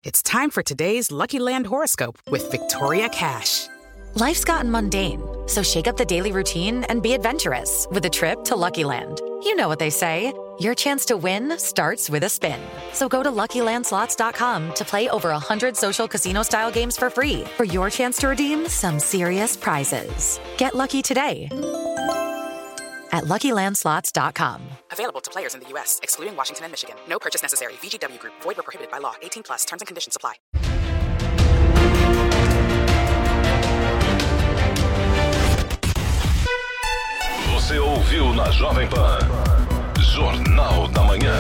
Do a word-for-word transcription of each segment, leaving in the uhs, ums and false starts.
It's time for today's Lucky Land horoscope with Victoria Cash. Life's gotten mundane, so shake up the daily routine and be adventurous with a trip to Lucky Land. You know what they say, your chance to win starts with a spin. So go to Lucky Land Slots dot com to play over one hundred social casino-style games for free for your chance to redeem some serious prizes. Get lucky today at Lucky Land Slots dot com. Available to players in the U S, excluding Washington and Michigan. No purchase necessary. V G W Group. Void or prohibited by law. eighteen plus. Terms and conditions apply. Você ouviu na Jovem Pan. Jornal da Manhã.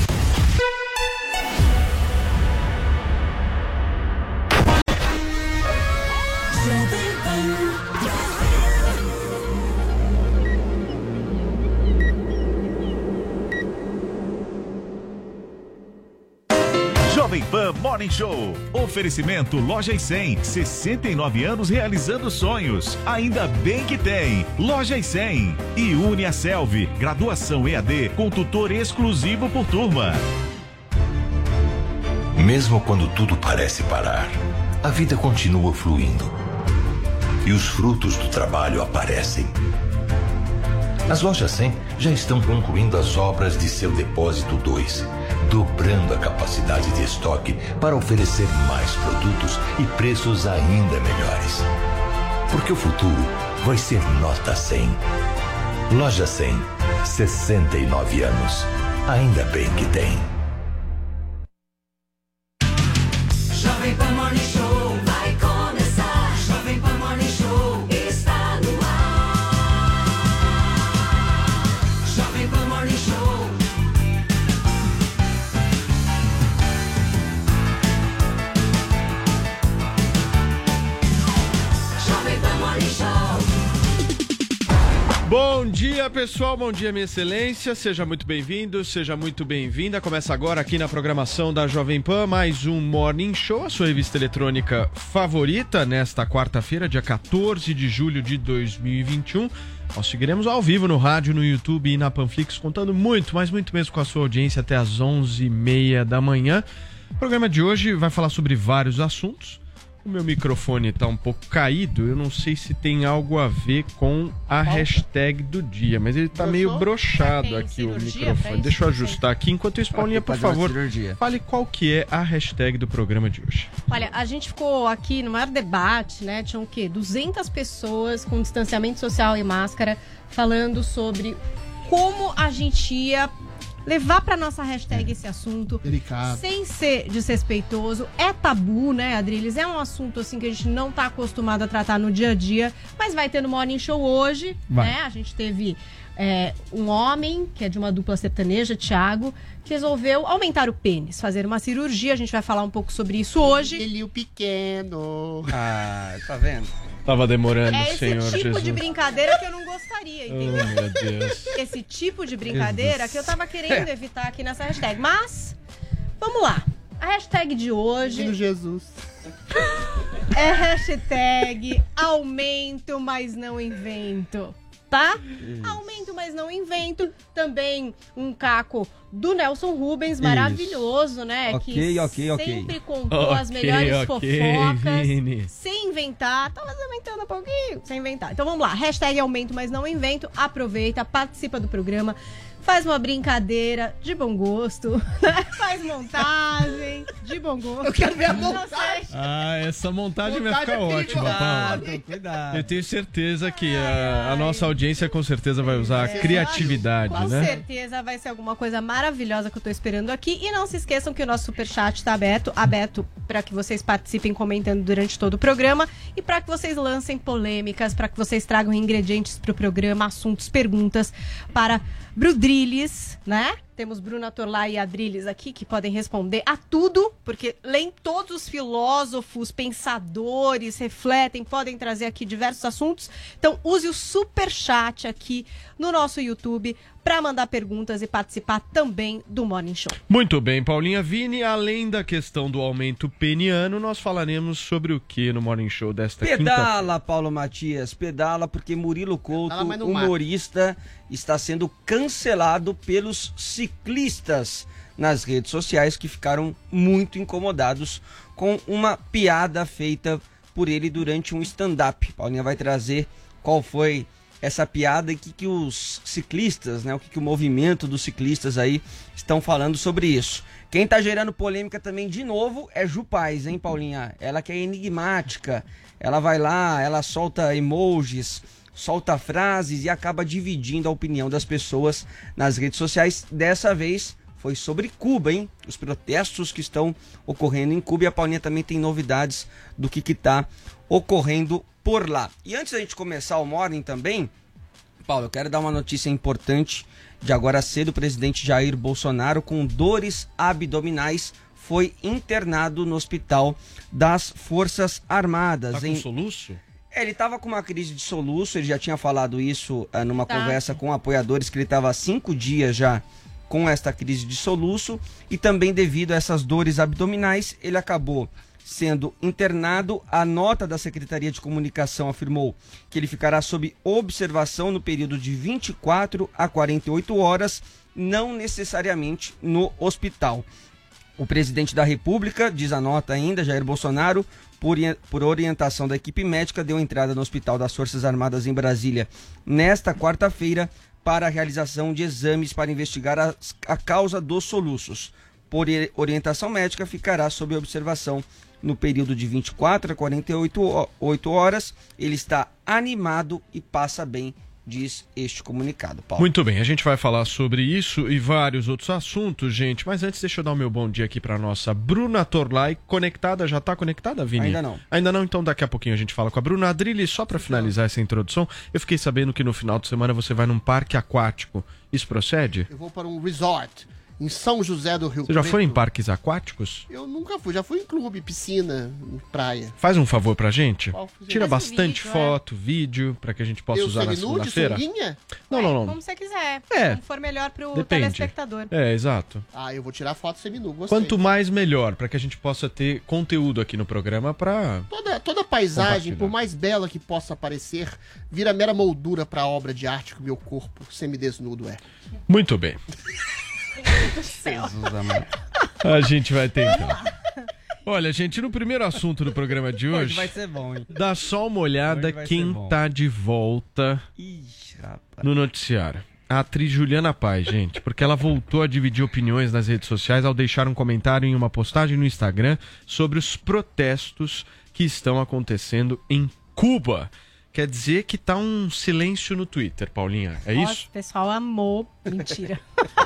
Jovem Pan Morning Show. Oferecimento Loja e cem. sessenta e nove anos realizando sonhos. Ainda bem que tem. Loja e cem. E UniaSelv. Graduação E A D com tutor exclusivo por turma. Mesmo quando tudo parece parar, a vida continua fluindo. E os frutos do trabalho aparecem. As Lojas cem já estão concluindo as obras de seu Depósito dois, dobrando a capacidade de estoque para oferecer mais produtos e preços ainda melhores. Porque o futuro vai ser nota cem. Loja cem, sessenta e nove anos. Ainda bem que tem. Jovem Pan Morning Show vai começar. Jovem Pan Morning Show está no ar. Jovem Pan Morning Show. Jovem Pan Morning Show. Bom dia, pessoal, bom dia, minha excelência, seja muito bem-vindo, seja muito bem-vinda. Começa agora aqui na programação da Jovem Pan mais um Morning Show, a sua revista eletrônica favorita, nesta quarta-feira, dia quatorze de julho de dois mil e vinte e um. Nós seguiremos ao vivo no rádio, no YouTube e na Panflix, contando muito, mas muito mesmo com a sua audiência até às onze e meia da manhã. O programa de hoje vai falar sobre vários assuntos. O meu microfone tá um pouco caído, eu não sei se tem algo a ver com a hashtag do dia, mas ele tá meio broxado aqui o microfone. Deixa eu ajustar aqui. Enquanto isso, Paulinha, por favor, fale qual que é a hashtag do programa de hoje. Olha, a gente ficou aqui no maior debate, né? Tinham o quê? duzentas pessoas com distanciamento social e máscara falando sobre como a gente ia levar pra nossa hashtag é. esse assunto. Delicado. Sem ser desrespeitoso. É tabu, né, Adriles? É um assunto, assim, que a gente não tá acostumado a tratar no dia a dia, mas vai ter no Morning Show hoje, vai. né? A gente teve é, um homem, que é de uma dupla sertaneja, Thiago, que resolveu aumentar o pênis, fazer uma cirurgia. A gente vai falar um pouco sobre isso hoje. Ele o pequeno. Ah, tá vendo? Tava demorando, é Senhor Jesus. É esse tipo de brincadeira que eu não gostaria, entendeu? Oh, meu Deus. Esse tipo de brincadeira Jesus. que eu tava querendo evitar aqui nessa hashtag. Mas, vamos lá. A hashtag de hoje... Menino Jesus. É hashtag aumento, mas não invento. Tá? Isso. Aumento, mas não invento. Também um caco do Nelson Rubens, maravilhoso, Isso. né? Ok, que ok, ok. sempre contou okay, as melhores okay, fofocas. Vini. Sem inventar. Tava aumentando um pouquinho. Sem inventar. Então vamos lá. Hashtag aumento, mas não invento. Aproveita, participa do programa. Faz uma brincadeira de bom gosto, né? Faz montagem de bom gosto. Eu quero ver a montagem. Ah, essa montagem, montagem vai ficar é ótima, Paulo. Cuidado, cuidado. Eu tenho certeza que a, a nossa audiência com certeza vai usar é, a criatividade, com né? Com certeza vai ser alguma coisa maravilhosa que eu tô esperando aqui. E não se esqueçam que o nosso superchat tá aberto, aberto para que vocês participem comentando durante todo o programa e para que vocês lancem polêmicas, para que vocês tragam ingredientes pro programa, assuntos, perguntas para Brudrilles, né? Temos Bruna Torlai e Adriles aqui que podem responder a tudo, porque leem todos os filósofos, pensadores, refletem, podem trazer aqui diversos assuntos. Então use o superchat aqui no nosso YouTube para mandar perguntas e participar também do Morning Show. Muito bem, Paulinha Vini, além da questão do aumento peniano, nós falaremos sobre o que no Morning Show desta quinta-feira? Pedala, Paulo Matias, pedala, porque Murilo Couto, pedala, humorista, mata. está sendo cancelado pelos psicólogos. ciclistas nas redes sociais que ficaram muito incomodados com uma piada feita por ele durante um stand-up. Paulinha vai trazer qual foi essa piada e o que, que os ciclistas, né, o que, que o movimento dos ciclistas aí estão falando sobre isso. Quem tá gerando polêmica também de novo é Ju Paz, hein, Paulinha? Ela que é enigmática, ela vai lá, ela solta emojis, solta frases e acaba dividindo a opinião das pessoas nas redes sociais. Dessa vez foi sobre Cuba, hein? Os protestos que estão ocorrendo em Cuba, e a Paulinha também tem novidades do que está ocorrendo por lá. E antes da gente começar o Morning também, Paulo, eu quero dar uma notícia importante de agora cedo. O presidente Jair Bolsonaro, com dores abdominais, foi internado no hospital das Forças Armadas. Tá com em... soluço? É, ele estava com uma crise de soluço, ele já tinha falado isso uh, numa Tá. conversa com apoiadores, que ele estava há cinco dias já com esta crise de soluço, e também devido a essas dores abdominais, ele acabou sendo internado. A nota da Secretaria de Comunicação afirmou que ele ficará sob observação no período de vinte e quatro a quarenta e oito horas, não necessariamente no hospital. O presidente da República, diz a nota ainda, Jair Bolsonaro, por, por orientação da equipe médica, deu entrada no Hospital das Forças Armadas em Brasília nesta quarta-feira para a realização de exames para investigar a, a causa dos soluços. Por orientação médica, ficará sob observação no período de vinte e quatro a quarenta e oito horas. Ele está animado e passa bem, diz este comunicado, Paulo. Muito bem, a gente vai falar sobre isso e vários outros assuntos, gente. Mas antes, deixa eu dar o meu bom dia aqui para nossa Bruna Torlai, conectada. Já tá conectada, Vini? Ainda não. Ainda não, então daqui a pouquinho a gente fala com a Bruna. Adrilli, só para finalizar essa introdução, eu fiquei sabendo que no final de semana você vai num parque aquático. Isso procede? Eu vou para um resort em São José do Rio Você já Preto. foi em parques aquáticos? Eu nunca fui, já fui em clube, piscina, em praia. Faz um favor pra gente. Qual foi? Tira Faz um bastante vídeo, foto, vídeo, pra que a gente possa Eu usar na semi-nude, segunda-feira. sunguinha? Não, Ué, não, não. Como você quiser. É. Como for melhor pro Depende. telespectador. É, exato. Ah, eu vou tirar foto seminu, gostei. Quanto mais, melhor, pra que a gente possa ter conteúdo aqui no programa pra... Toda, toda paisagem, Compartilhar. por mais bela que possa parecer, vira mera moldura pra obra de arte que o meu corpo semidesnudo é. Muito bem. Jesus amado. A gente vai tentar. Olha, gente, no primeiro assunto do programa de Hoje hoje, vai ser bom, hein? dá só uma olhada Hoje vai ser quem bom. tá de volta Ixi, rapaz. no noticiário. A atriz Juliana Paz, gente, porque ela voltou a dividir opiniões nas redes sociais ao deixar um comentário em uma postagem no Instagram sobre os protestos que estão acontecendo em Cuba. Quer dizer que tá um silêncio no Twitter, Paulinha, é Nossa, isso? o pessoal amou. Mentira.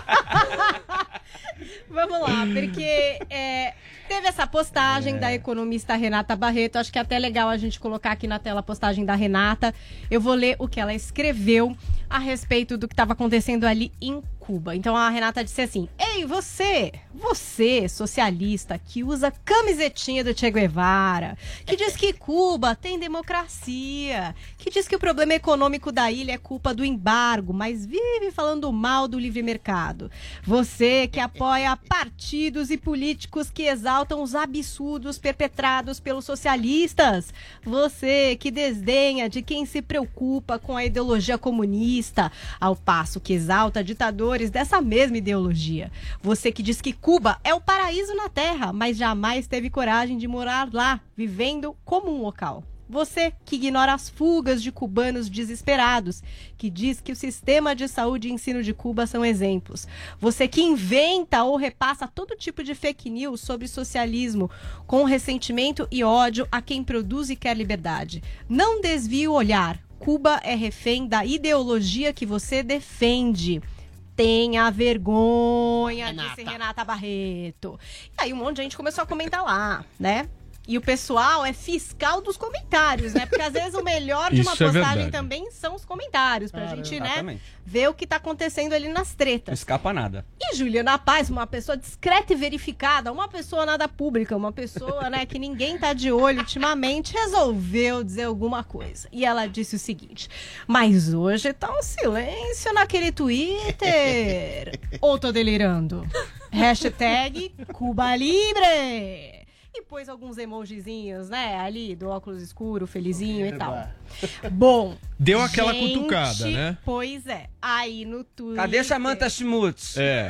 Vamos lá, porque é, teve essa postagem É. da economista Renata Barreto. Acho que é até legal a gente colocar aqui na tela a postagem da Renata. Eu vou ler o que ela escreveu a respeito do que estava acontecendo ali em Cuba. Então a Renata disse assim: ei, você, você, socialista, que usa camisetinha do Che Guevara, que diz que Cuba tem democracia, que diz que o problema econômico da ilha é culpa do embargo, mas vive falando mal do livre mercado. Você que apoia partidos e políticos que exaltam os absurdos perpetrados pelos socialistas. Você que desdenha de quem se preocupa com a ideologia comunista, ao passo que exalta ditadores dessa mesma ideologia. Você que diz que Cuba é o paraíso na Terra, mas jamais teve coragem de morar lá, vivendo como um local. Você que ignora as fugas de cubanos desesperados, que diz que o sistema de saúde e ensino de Cuba são exemplos. Você que inventa ou repassa todo tipo de fake news sobre socialismo, com ressentimento e ódio a quem produz e quer liberdade. Não desvie o olhar. Cuba é refém da ideologia que você defende. Tenha vergonha, Renata. disse Renata Barreto. E aí um monte de gente começou a comentar lá, né? E o pessoal é fiscal dos comentários, né? Porque às vezes o melhor de uma Isso é postagem verdade. também são os comentários, pra gente, né, Exatamente. ver o que tá acontecendo ali nas Não tretas. escapa nada. E Juliana Paz, uma pessoa discreta e verificada, uma pessoa nada pública, uma pessoa, né, que ninguém tá de olho ultimamente, resolveu dizer alguma coisa. E ela disse o seguinte: mas hoje tá um silêncio naquele Twitter. Ou tô delirando? Hashtag Cuba Libre. E pôs alguns emojizinhos, né, ali, do óculos escuro, felizinho e tal. Bom, Deu aquela gente, cutucada, né? Pois é. Aí no Twitter... Cadê Samantha Schmutz? É.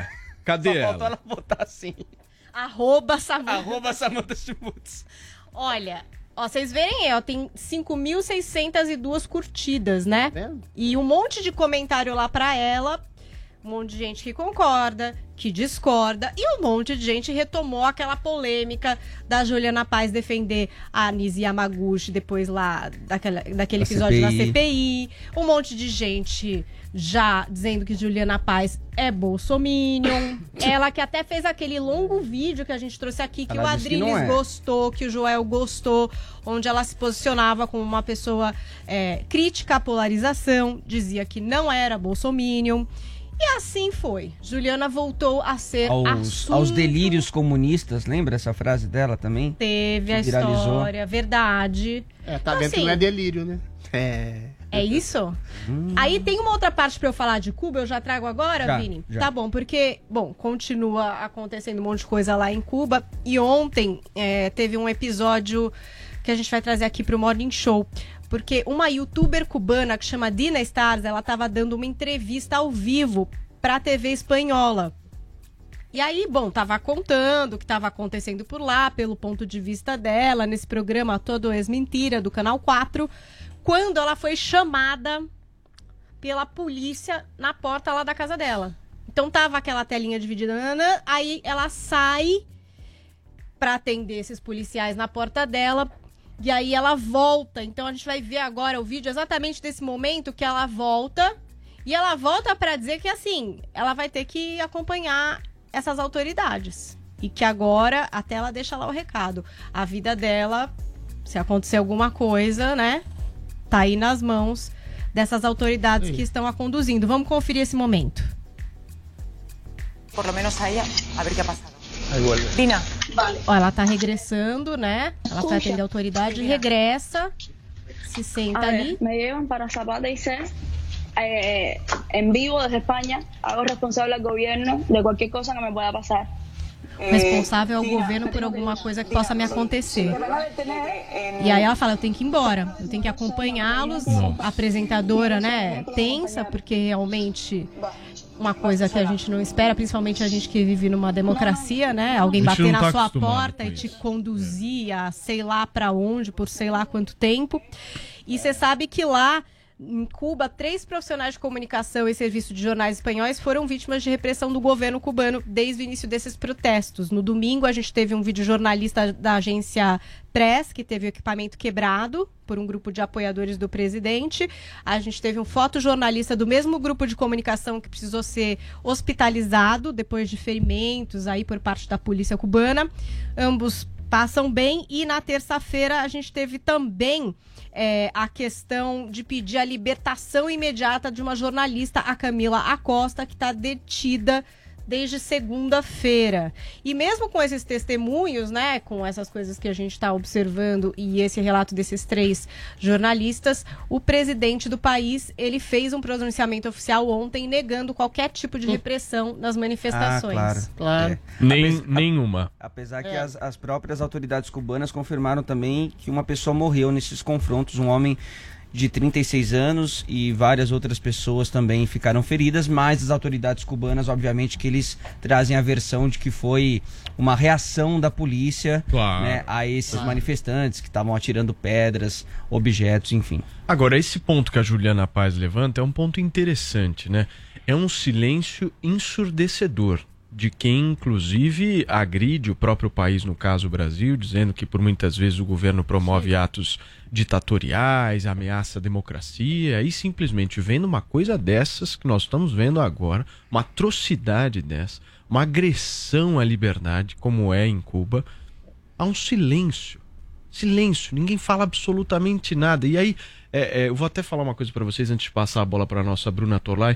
Cadê Só ela? faltou ela botar assim. Arroba Samanta. Arroba Samanta Schmutz. Olha, ó, vocês verem aí, ó, tem cinco mil seiscentas e duas curtidas, né? Tá vendo? E um monte de comentário lá pra ela, um monte de gente que concorda, que discorda, e um monte de gente retomou aquela polêmica da Juliana Paes defender a Nisi Yamaguchi depois lá daquela, daquele Da episódio C P I. na C P I. Um monte de gente já dizendo que Juliana Paes é bolsominion. Ela que até fez aquele longo vídeo que a gente trouxe aqui, que Ela o disse que não Adriles é. gostou, que o Joel gostou, onde ela se posicionava como uma pessoa é, crítica à polarização, dizia que não era bolsominion. E assim foi. Juliana voltou a ser Aos, assunto. aos delírios comunistas, lembra essa frase dela também? Teve a que viralizou. história, verdade. É, tá Então, vendo que assim, não é delírio, né? É. É isso? Hum. Aí tem uma outra parte pra eu falar de Cuba, eu já trago agora, Já, Vini? já. Tá bom, porque, bom, continua acontecendo um monte de coisa lá em Cuba. E ontem é, teve um episódio que a gente vai trazer aqui pro Morning Show. Porque uma youtuber cubana que chama Dina Stars, ela tava dando uma entrevista ao vivo pra T V espanhola. E aí, bom, tava contando o que tava acontecendo por lá, pelo ponto de vista dela, nesse programa Todo Es Mentira, do Canal quatro, quando ela foi chamada pela polícia na porta lá da casa dela. Então tava aquela telinha dividida, nanã, aí ela sai pra atender esses policiais na porta dela, e aí ela volta. Então a gente vai ver agora o vídeo exatamente desse momento que ela volta, e ela volta pra dizer que, assim, ela vai ter que acompanhar essas autoridades. E que agora, até ela deixa lá o recado. A vida dela, se acontecer alguma coisa, né, tá aí nas mãos dessas autoridades Sim. que estão a conduzindo. Vamos conferir esse momento. Por lo menos a ella, a ver qué ha pasado. Aí vuelve. Dina, Ó, ela tá regressando, né? Ela foi atender a autoridade, regressa, se senta A ver, ali. me llevan para Zapata y C, eh, en vivo desde España, hago responsable al gobierno de cualquier cosa que me pueda pasar. Responsável ao governo por alguma coisa que possa me acontecer. E aí ela fala, eu tenho que ir embora, eu tenho que acompanhá-los. A apresentadora, né, tensa, porque realmente uma coisa que a gente não espera, principalmente a gente que vive numa democracia, né? Alguém A gente bater não na tá sua acostumado porta com e te isso. conduzir a sei lá pra onde, por sei lá quanto tempo. E você sabe que lá em Cuba, três profissionais de comunicação e serviço de jornais espanhóis foram vítimas de repressão do governo cubano desde o início desses protestos. No domingo, a gente teve um videojornalista da agência Press, que teve o equipamento quebrado por um grupo de apoiadores do presidente. A gente teve um fotojornalista do mesmo grupo de comunicação que precisou ser hospitalizado depois de ferimentos aí por parte da polícia cubana. Ambos passam bem. E na terça-feira a gente teve também é, a questão de pedir a libertação imediata de uma jornalista, a Camila Acosta, que está detida desde segunda-feira. E mesmo com esses testemunhos, né, com essas coisas que a gente está observando e esse relato desses três jornalistas, o presidente do país, ele fez um pronunciamento oficial ontem negando qualquer tipo de repressão nas manifestações. Ah, claro. Claro. É. Nem, Apes- nenhuma. Apesar que É. as, as próprias autoridades cubanas confirmaram também que uma pessoa morreu nesses confrontos, um homem de trinta e seis anos, e várias outras pessoas também ficaram feridas, mas as autoridades cubanas, obviamente, que eles trazem a versão de que foi uma reação da polícia, Claro. né, a esses manifestantes que estavam atirando pedras, objetos, enfim. Agora, esse ponto que a Juliana Paes levanta é um ponto interessante, né? É um silêncio ensurdecedor de quem, inclusive, agride o próprio país, no caso o Brasil, dizendo que por muitas vezes o governo promove atos ditatoriais, ameaça a democracia, e simplesmente vendo uma coisa dessas que nós estamos vendo agora, uma atrocidade dessa, uma agressão à liberdade, como é em Cuba, há um silêncio. Silêncio, ninguém fala absolutamente nada. E aí, é, é, eu vou até falar uma coisa para vocês antes de passar a bola para a nossa Bruna Torlai.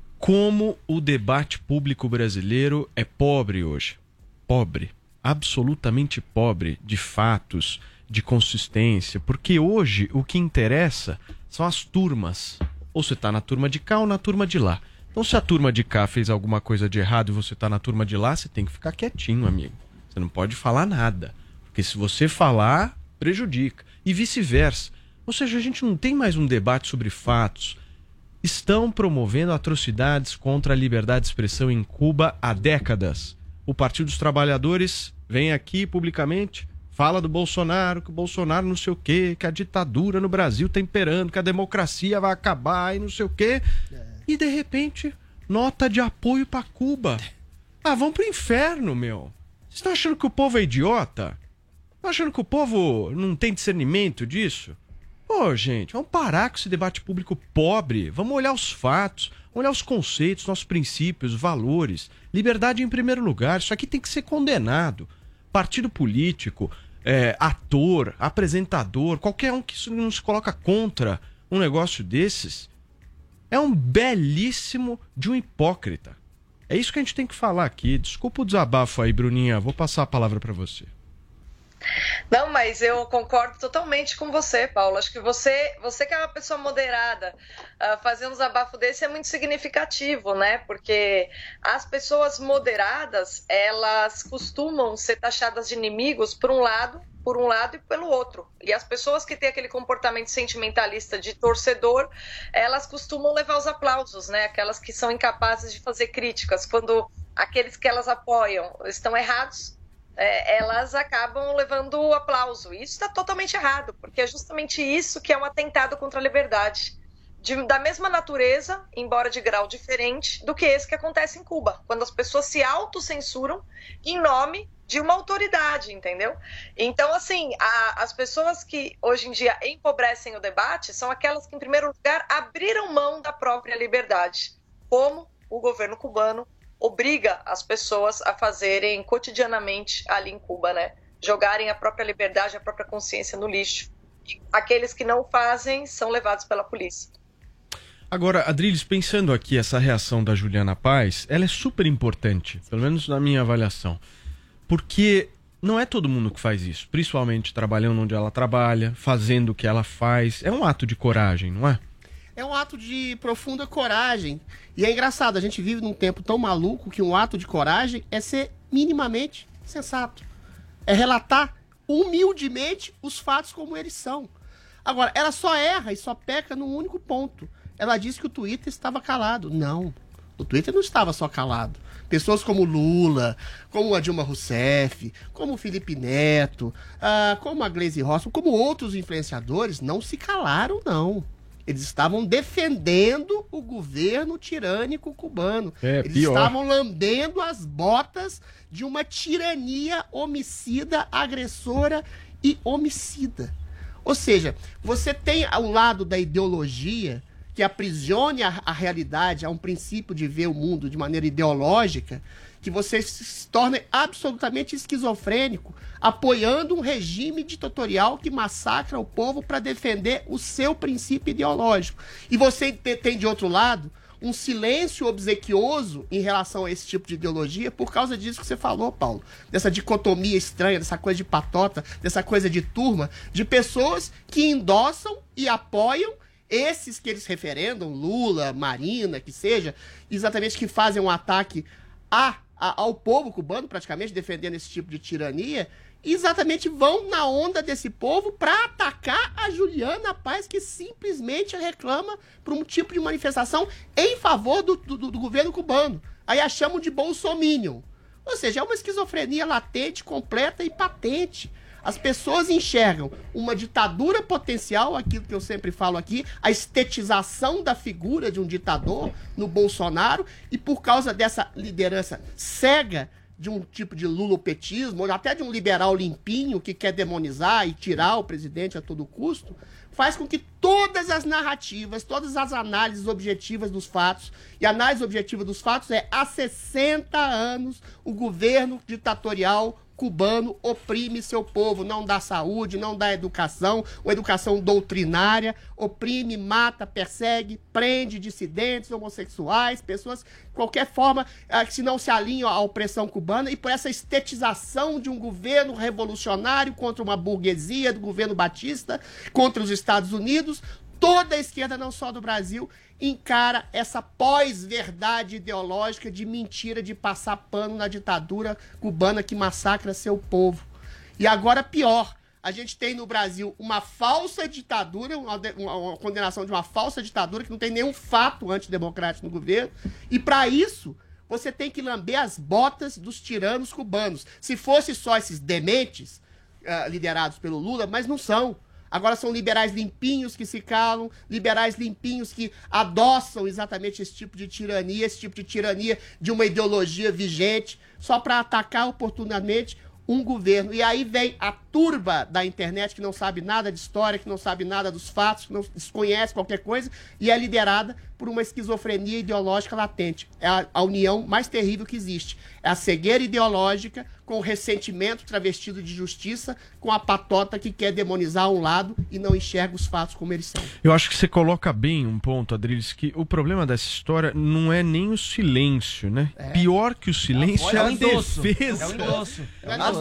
Como o debate público brasileiro é pobre hoje. Pobre. Absolutamente pobre de fatos, de consistência. Porque hoje o que interessa são as turmas. Ou você está na turma de cá ou na turma de lá. Então, se a turma de cá fez alguma coisa de errado e você está na turma de lá, você tem que ficar quietinho, amigo. Você não pode falar nada. Porque se você falar, prejudica. E vice-versa. Ou seja, a gente não tem mais um debate sobre fatos. estão promovendo atrocidades contra a liberdade de expressão em Cuba há décadas. O Partido dos Trabalhadores vem aqui publicamente, fala do Bolsonaro, que o Bolsonaro não sei o quê, que a ditadura no Brasil tá imperando, que a democracia vai acabar e não sei o quê. É. E de repente, nota de apoio para Cuba. Ah, vão pro inferno, meu. Vocês estão achando que o povo é idiota? Estão achando que o povo não tem discernimento disso? Pô, gente, vamos parar com esse debate público pobre. Vamos olhar os fatos, olhar os conceitos, nossos princípios, valores. Liberdade em primeiro lugar. Isso aqui tem que ser condenado. Partido político, é, ator, apresentador, qualquer um que não se coloca contra um negócio desses, é um belíssimo de um hipócrita. É isso que a gente tem que falar aqui. Desculpa o desabafo aí, Bruninha. Vou passar a palavra para você. Não, mas eu concordo totalmente com você, Paulo. Acho que você, você que é uma pessoa moderada, uh, fazer um desabafo desse é muito significativo, né? Porque as pessoas moderadas, elas costumam ser taxadas de inimigos por um lado, por um lado e pelo outro. E as pessoas que têm aquele comportamento sentimentalista de torcedor, elas costumam levar os aplausos, né? Aquelas que são incapazes de fazer críticas. Quando aqueles que elas apoiam estão errados, É, elas acabam levando o aplauso. E isso está totalmente errado, porque é justamente isso que é um atentado contra a liberdade. De, da mesma natureza, embora de grau diferente, do que esse que acontece em Cuba, quando as pessoas se autocensuram em nome de uma autoridade, entendeu? Então, assim, a, as pessoas que hoje em dia empobrecem o debate são aquelas que, em primeiro lugar, abriram mão da própria liberdade, como o governo cubano obriga as pessoas a fazerem cotidianamente ali em Cuba, né? Jogarem a própria liberdade, a própria consciência no lixo. E aqueles que não fazem são levados pela polícia. Agora, Adriles, pensando aqui, essa reação da Juliana Paes, ela é super importante, pelo menos na minha avaliação. Porque não é todo mundo que faz isso, principalmente trabalhando onde ela trabalha, fazendo o que ela faz. É um ato de coragem, não é? É um ato de profunda coragem. E é engraçado, a gente vive num tempo tão maluco que um ato de coragem é ser minimamente sensato. É relatar humildemente os fatos como eles são. Agora, ela só erra e só peca num único ponto. Ela disse que o Twitter estava calado. Não, o Twitter não estava só calado. Pessoas como Lula, como a Dilma Rousseff, como o Felipe Neto, uh, como a Gleisi Hoffmann, como outros influenciadores, não se calaram, não. Eles estavam defendendo o governo tirânico cubano. É, Eles pior. estavam lambendo as botas de uma tirania homicida, agressora e homicida. Ou seja, você tem ao lado da ideologia que aprisione a, a realidade a um princípio de ver o mundo de maneira ideológica, que você se torna absolutamente esquizofrênico, apoiando um regime ditatorial que massacra o povo para defender o seu princípio ideológico. E você tem, de outro lado, um silêncio obsequioso em relação a esse tipo de ideologia por causa disso que você falou, Paulo. Dessa dicotomia estranha, dessa coisa de patota, dessa coisa de turma, de pessoas que endossam e apoiam esses que eles referendam, Lula, Marina, que seja, exatamente que fazem um ataque a ao povo cubano, praticamente, defendendo esse tipo de tirania, exatamente vão na onda desse povo para atacar a Juliana Paes, que simplesmente reclama por um tipo de manifestação em favor do, do, do governo cubano. Aí a chamam de bolsominion. Ou seja, é uma esquizofrenia latente, completa e patente. As pessoas enxergam uma ditadura potencial, aquilo que eu sempre falo aqui, a estetização da figura de um ditador no Bolsonaro, e por causa dessa liderança cega de um tipo de lulopetismo, ou até de um liberal limpinho que quer demonizar e tirar o presidente a todo custo, faz com que todas as narrativas, todas as análises objetivas dos fatos, e a análise objetiva dos fatos é há sessenta anos o governo ditatorial cubano oprime seu povo, não dá saúde, não dá educação, ou educação doutrinária, oprime, mata, persegue, prende dissidentes, homossexuais, pessoas de qualquer forma que não se alinham à opressão cubana, e por essa estetização de um governo revolucionário contra uma burguesia do governo Batista, contra os Estados Unidos, toda a esquerda, não só do Brasil, encara essa pós-verdade ideológica de mentira, de passar pano na ditadura cubana que massacra seu povo. E agora pior, A gente tem no Brasil uma falsa ditadura, uma, uma, uma condenação de uma falsa ditadura que não tem nenhum fato antidemocrático no governo. E para isso, você tem que lamber as botas dos tiranos cubanos. Se fosse só esses dementes uh, liderados pelo Lula, mas não são. Agora são liberais limpinhos que se calam, liberais limpinhos que adoçam exatamente esse tipo de tirania, esse tipo de tirania de uma ideologia vigente, só para atacar oportunamente um governo. E aí vem a turba da internet que não sabe nada de história, que não sabe nada dos fatos, que não desconhece qualquer coisa, e é liderada por uma esquizofrenia ideológica latente. É a, a união mais terrível que existe. É a cegueira ideológica com o ressentimento travestido de justiça, com a patota que quer demonizar um lado e não enxerga os fatos como eles são. Eu acho que você coloca bem um ponto, Adriles, que o problema dessa história não é nem o silêncio, né? É. Pior que o silêncio é, é a endosso. defesa. É o endosso. É a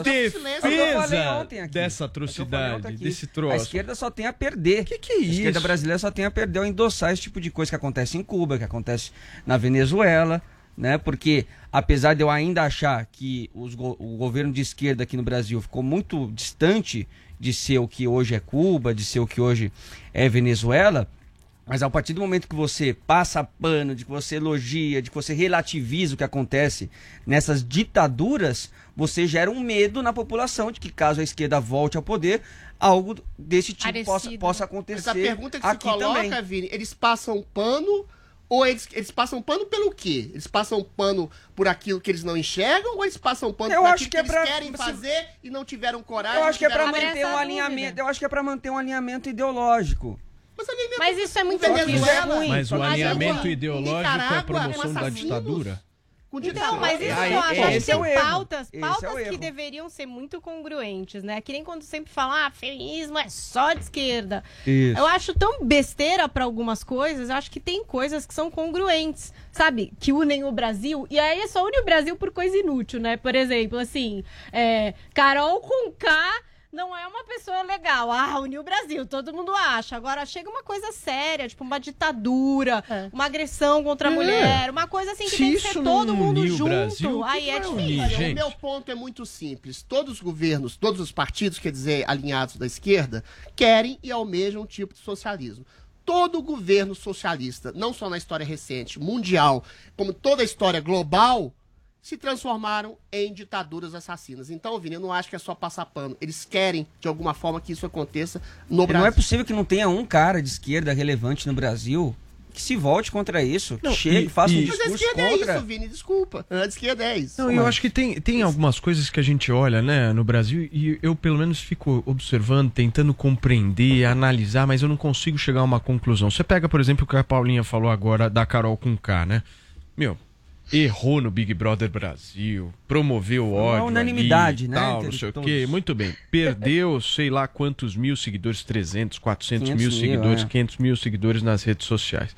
defesa dessa atrocidade, desse troço. A esquerda só tem a perder. O que, que é isso? A esquerda brasileira só tem a perder ao endossar esse tipo de coisa que acontece em Cuba, que acontece na Venezuela, né? Porque apesar de eu ainda achar que os go- o governo de esquerda aqui no Brasil ficou muito distante de ser o que hoje é Cuba, de ser o que hoje é Venezuela, mas a partir do momento que você passa pano, de que você elogia, de que você relativiza o que acontece nessas ditaduras, você gera um medo na população de que caso a esquerda volte ao poder, algo desse tipo possa, possa acontecer. Mas a pergunta que se aqui coloca, também. Vini, eles passam pano ou eles, eles passam pano pelo quê? Eles passam pano por aquilo que eles não enxergam ou eles passam pano eu por acho aquilo que, é que, pra, eles querem fazer e não tiveram coragem? Eu acho que é para tiveram- manter um alinhamento, eu acho que é para manter um alinhamento ideológico. Mas, alinhamento- Mas isso é muito Venezuela, ruim. Mas o Mas alinhamento eu- ideológico é a Nicarágua, promoção da assassinos. ditadura? Com Então, ditadura. mas isso Aí, que eu acho. esse Acho que é o tem erro. pautas, Esse pautas é o que erro. deveriam ser muito congruentes, né? Que nem quando sempre falam, ah, feminismo é só de esquerda. Isso. Eu acho tão besteira pra algumas coisas, eu acho que tem coisas que são congruentes, sabe? Que unem o Brasil, e aí só une o Brasil por coisa inútil, né? Por exemplo, assim, é, Carol Conká não é uma pessoa legal. Ah, uniu o Brasil, todo mundo acha. Agora chega uma coisa séria, tipo uma ditadura, É. uma agressão contra a É. mulher, uma coisa assim que Se tem que isso ser não todo mundo unir o junto. Brasil, o que Aí que é vai difícil. unir, Olha, gente? o meu ponto é muito simples. Todos os governos, todos os partidos, quer dizer, alinhados da esquerda, querem e almejam um tipo de socialismo. Todo governo socialista, não só na história recente, mundial, como toda a história global, se transformaram em ditaduras assassinas. Então, Vini, eu não acho que é só passar pano. Eles querem, de alguma forma, que isso aconteça no Brasil. Não é possível que não tenha um cara de esquerda relevante no Brasil que se volte contra isso, que Não, chegue, e- faça um e- Mas a discurso esquerda contra. é isso, Vini, desculpa. A esquerda é isso. Não, eu acho que tem, tem algumas coisas que a gente olha, né, no Brasil, e eu pelo menos fico observando, tentando compreender, analisar, mas eu não consigo chegar a uma conclusão. Você pega, por exemplo, o que a Paulinha falou agora da Carol Conká, né? Meu, errou no Big Brother Brasil, promoveu Uma ódio unanimidade, ali, né, tal, entre não sei o todos. quê. Muito bem. Perdeu sei lá quantos mil seguidores, trezentos, quatrocentos mil quinhentos mil, seguidores, é. quinhentos mil seguidores nas redes sociais.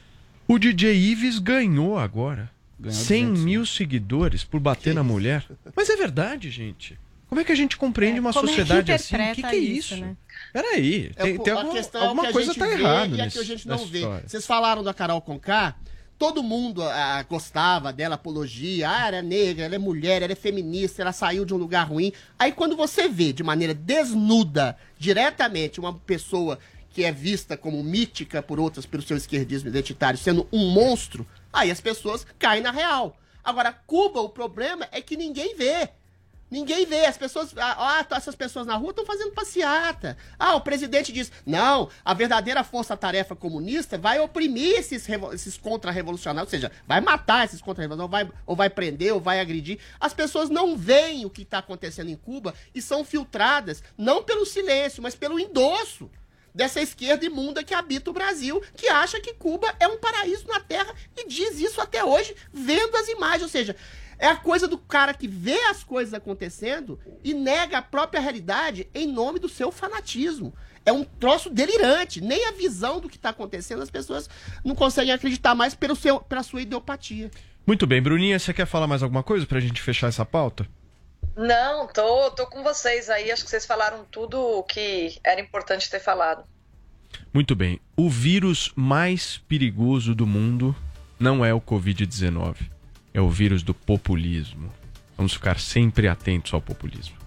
O D J Ives ganhou agora. Ganhou cem duzentos, mil seguidores por bater na mulher. Mas é verdade, gente. Como é que a gente compreende uma Como é que sociedade assim? O que, interpreta que é isso, isso? né? Peraí, É, tem, pô, tem a alguma, questão é o alguma que a coisa gente tá vê errada e a nesse, que a gente não nessa vê. história. Vocês falaram da Carol Conká, todo mundo ah, gostava dela, apologia, ah, ela é negra, ela é mulher, ela é feminista, ela saiu de um lugar ruim. Aí quando você vê de maneira desnuda, diretamente, uma pessoa que é vista como mítica por outras, pelo seu esquerdismo identitário, sendo um monstro, aí as pessoas caem na real. Agora, Cuba, o problema é que ninguém vê. Ninguém vê, as pessoas, ah, ah, essas pessoas na rua estão fazendo passeata. Ah, o presidente diz, não, a verdadeira força-tarefa comunista vai oprimir esses, revo- esses contra-revolucionários, ou seja, vai matar esses contra-revolucionários, ou vai, ou vai prender, ou vai agredir. As pessoas não veem o que está acontecendo em Cuba e são filtradas, não pelo silêncio, mas pelo endosso dessa esquerda imunda que habita o Brasil, que acha que Cuba é um paraíso na Terra e diz isso até hoje, vendo as imagens, ou seja... É a coisa do cara que vê as coisas acontecendo e nega a própria realidade em nome do seu fanatismo. É um troço delirante. Nem a visão do que está acontecendo as pessoas não conseguem acreditar mais pelo seu, pela sua idiopatia. Muito bem, Bruninha, você quer falar mais alguma coisa pra gente fechar essa pauta? Não, tô, tô com vocês aí. Acho que vocês falaram tudo o que era importante ter falado. Muito bem. O vírus mais perigoso do mundo não é o covid dezenove. É o vírus do populismo. Vamos ficar sempre atentos ao populismo.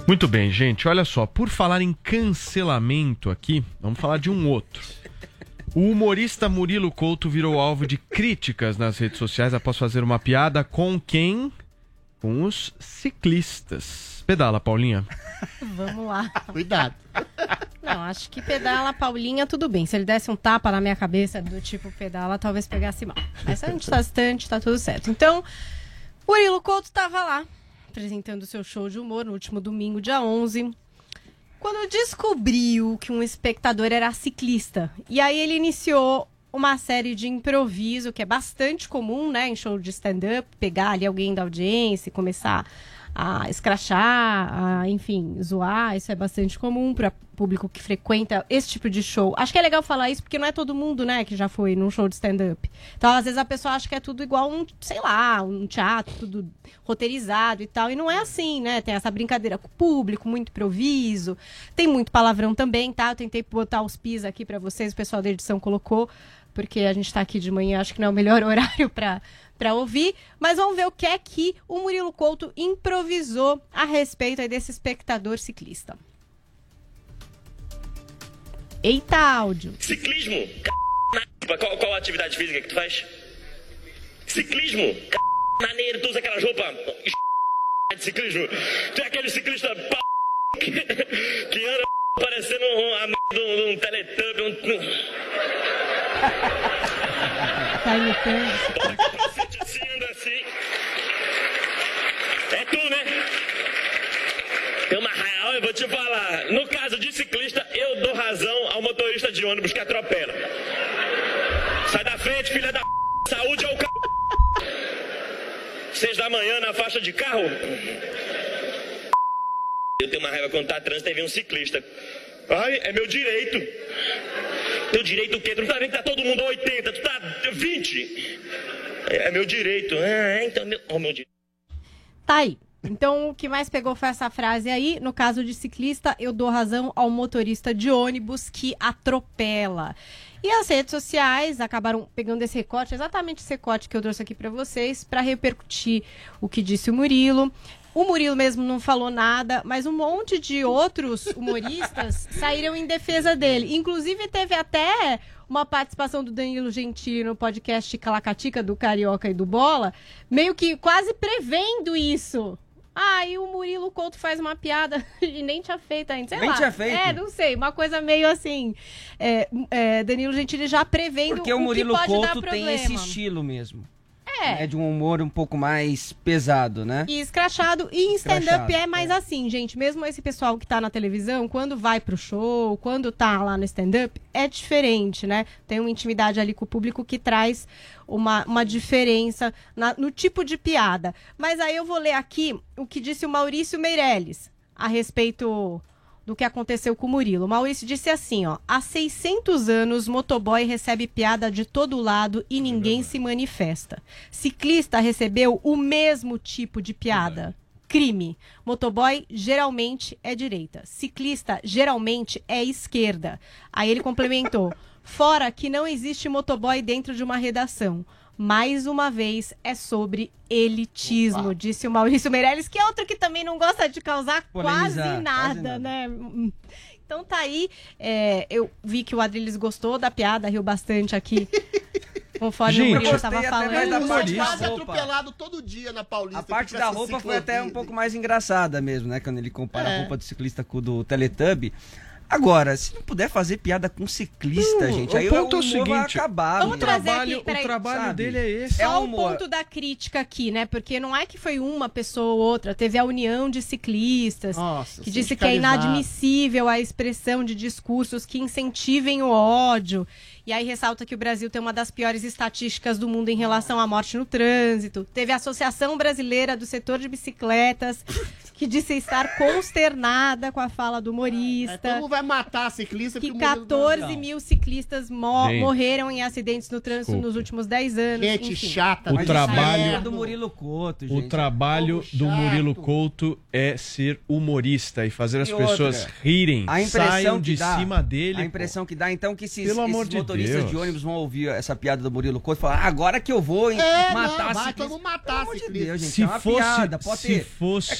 Muito bem, gente. Olha só, por falar em cancelamento aqui, vamos falar de um outro. O humorista Murilo Couto virou alvo de críticas nas redes sociais após fazer uma piada com quem? Com os ciclistas. Pedala, Paulinha. Vamos lá. Cuidado. Não, acho que pedala, Paulinha, tudo bem. Se ele desse um tapa na minha cabeça do tipo pedala, talvez pegasse mal. Mas se a gente tá distante, tá tudo certo. Então, Murilo Couto tava lá, apresentando seu show de humor no último domingo, dia onze, quando descobriu que um espectador era ciclista. E aí ele iniciou uma série de improviso, que é bastante comum, né, em show de stand-up, pegar ali alguém da audiência e começar a escrachar, a, enfim, zoar. Isso é bastante comum para público que frequenta esse tipo de show. Acho que é legal falar isso porque não é todo mundo, né, que já foi num show de stand-up. Então, às vezes a pessoa acha que é tudo igual um, sei lá, um teatro, tudo roteirizado e tal. E não é assim, né? Tem essa brincadeira com o público, muito improviso. Tem muito palavrão também, tá? Eu tentei botar os pis aqui para vocês, o pessoal da edição colocou, porque a gente tá aqui de manhã, acho que não é o melhor horário para para ouvir, mas vamos ver o que é que o Murilo Couto improvisou a respeito aí desse espectador ciclista. Eita, áudio. Ciclismo? C... Qual, qual a atividade física que tu faz? Ciclismo? C... Maneiro, tu usa aquelas roupas de ciclismo. Tu é aquele ciclista p... que, que anda parecendo um, a m... de um, um Teletubby, um... Tá imitando. Assim, anda assim. É tu, né? Tem uma real, eu vou te falar. No caso de ciclista, eu dou razão ao motorista de ônibus que atropela. Sai da frente, filha da p... Saúde ao c... Seis da manhã na faixa de carro. Eu tenho uma raiva quando tá trânsito e vem um ciclista. Ai, é meu direito. Teu direito o quê? Tu não tá vendo que tá todo mundo a oitenta, tu tá vinte. É, é meu direito. Ah, então, meu... Oh, meu direito. Tá aí. Então, o que mais pegou foi essa frase aí. No caso de ciclista, eu dou razão ao motorista de ônibus que atropela. E as redes sociais acabaram pegando esse recorte, exatamente esse recorte que eu trouxe aqui para vocês, para repercutir o que disse o Murilo. O Murilo mesmo não falou nada, mas um monte de outros humoristas saíram em defesa dele. Inclusive, teve até uma participação do Danilo Gentili no podcast Calacatica, do Carioca e do Bola, meio que quase prevendo isso. Ah, e o Murilo Couto faz uma piada e nem tinha feito ainda, sei nem lá. tinha feito? É, não sei, uma coisa meio assim, é, é, Danilo Gentili já prevendo Porque o, o Murilo que pode dar Couto problema. tem esse estilo mesmo. É. É de um humor um pouco mais pesado, né? E escrachado. E em stand-up Escrachado, é mais é. assim, gente. Mesmo esse pessoal que tá na televisão, quando vai pro show, quando tá lá no stand-up, é diferente, né? Tem uma intimidade ali com o público que traz uma, uma diferença na, no tipo de piada. Mas aí eu vou ler aqui o que disse o Maurício Meirelles a respeito do que aconteceu com o Murilo. O Maurício disse assim, ó: há seiscentos anos, motoboy recebe piada de todo lado e ninguém se manifesta. Ciclista recebeu o mesmo tipo de piada. Crime. Motoboy geralmente é direita. Ciclista geralmente é esquerda. Aí ele complementou: fora que não existe motoboy dentro de uma redação. Mais uma vez, é sobre elitismo, Opa. disse o Maurício Meirelles, que é outro que também não gosta de causar quase nada, quase nada, né? Então tá aí, é, eu vi que o Adriles gostou da piada, riu bastante aqui, conforme Gente, o Murilo estava falando. da Ele parte da quase roupa. atropelado todo dia na Paulista. A parte que da essa roupa foi ciclovia. até um pouco mais engraçada mesmo, né? Quando ele compara É. a roupa do ciclista com o do Teletubby. Agora, se não puder fazer piada com ciclista, Não, gente, o aí ponto o é o humor vai seguinte, acabar. Vamos meu. trazer trabalho, aqui, peraí, o trabalho sabe? dele é esse. É Só um o humor. ponto da crítica aqui, né? Porque não é que foi uma pessoa ou outra, teve a união de ciclistas, Nossa, que disse que é sindicalizado. inadmissível a expressão de discursos que incentivem o ódio. E aí ressalta que o Brasil tem uma das piores estatísticas do mundo em relação à morte no trânsito. Teve a Associação Brasileira do Setor de Bicicletas, que disse estar consternada com a fala do É, humorista. todo mundo vai matar ciclista. Que porque o Murilo catorze não. mil ciclistas mo- Gente. morreram em acidentes no trânsito Desculpa. nos últimos dez anos. Gente enfim. chata. O mas trabalho- isso é É do Murilo Couto, gente. O trabalho Povo do Murilo chato. Couto é ser humorista e fazer as E pessoas outra, rirem, A impressão saiam que de dá, cima dele. A impressão que dá, então, que esses, Pelo amor esses de motoristas Deus. de ônibus vão ouvir essa piada do Murilo Couto e falar: ah, agora que eu vou hein, É, matar não, vai ciclista. todo mundo matar Pelo amor de ciclista. Deus, gente, Se é uma fosse- piada, pode se ter. fosse- É claro que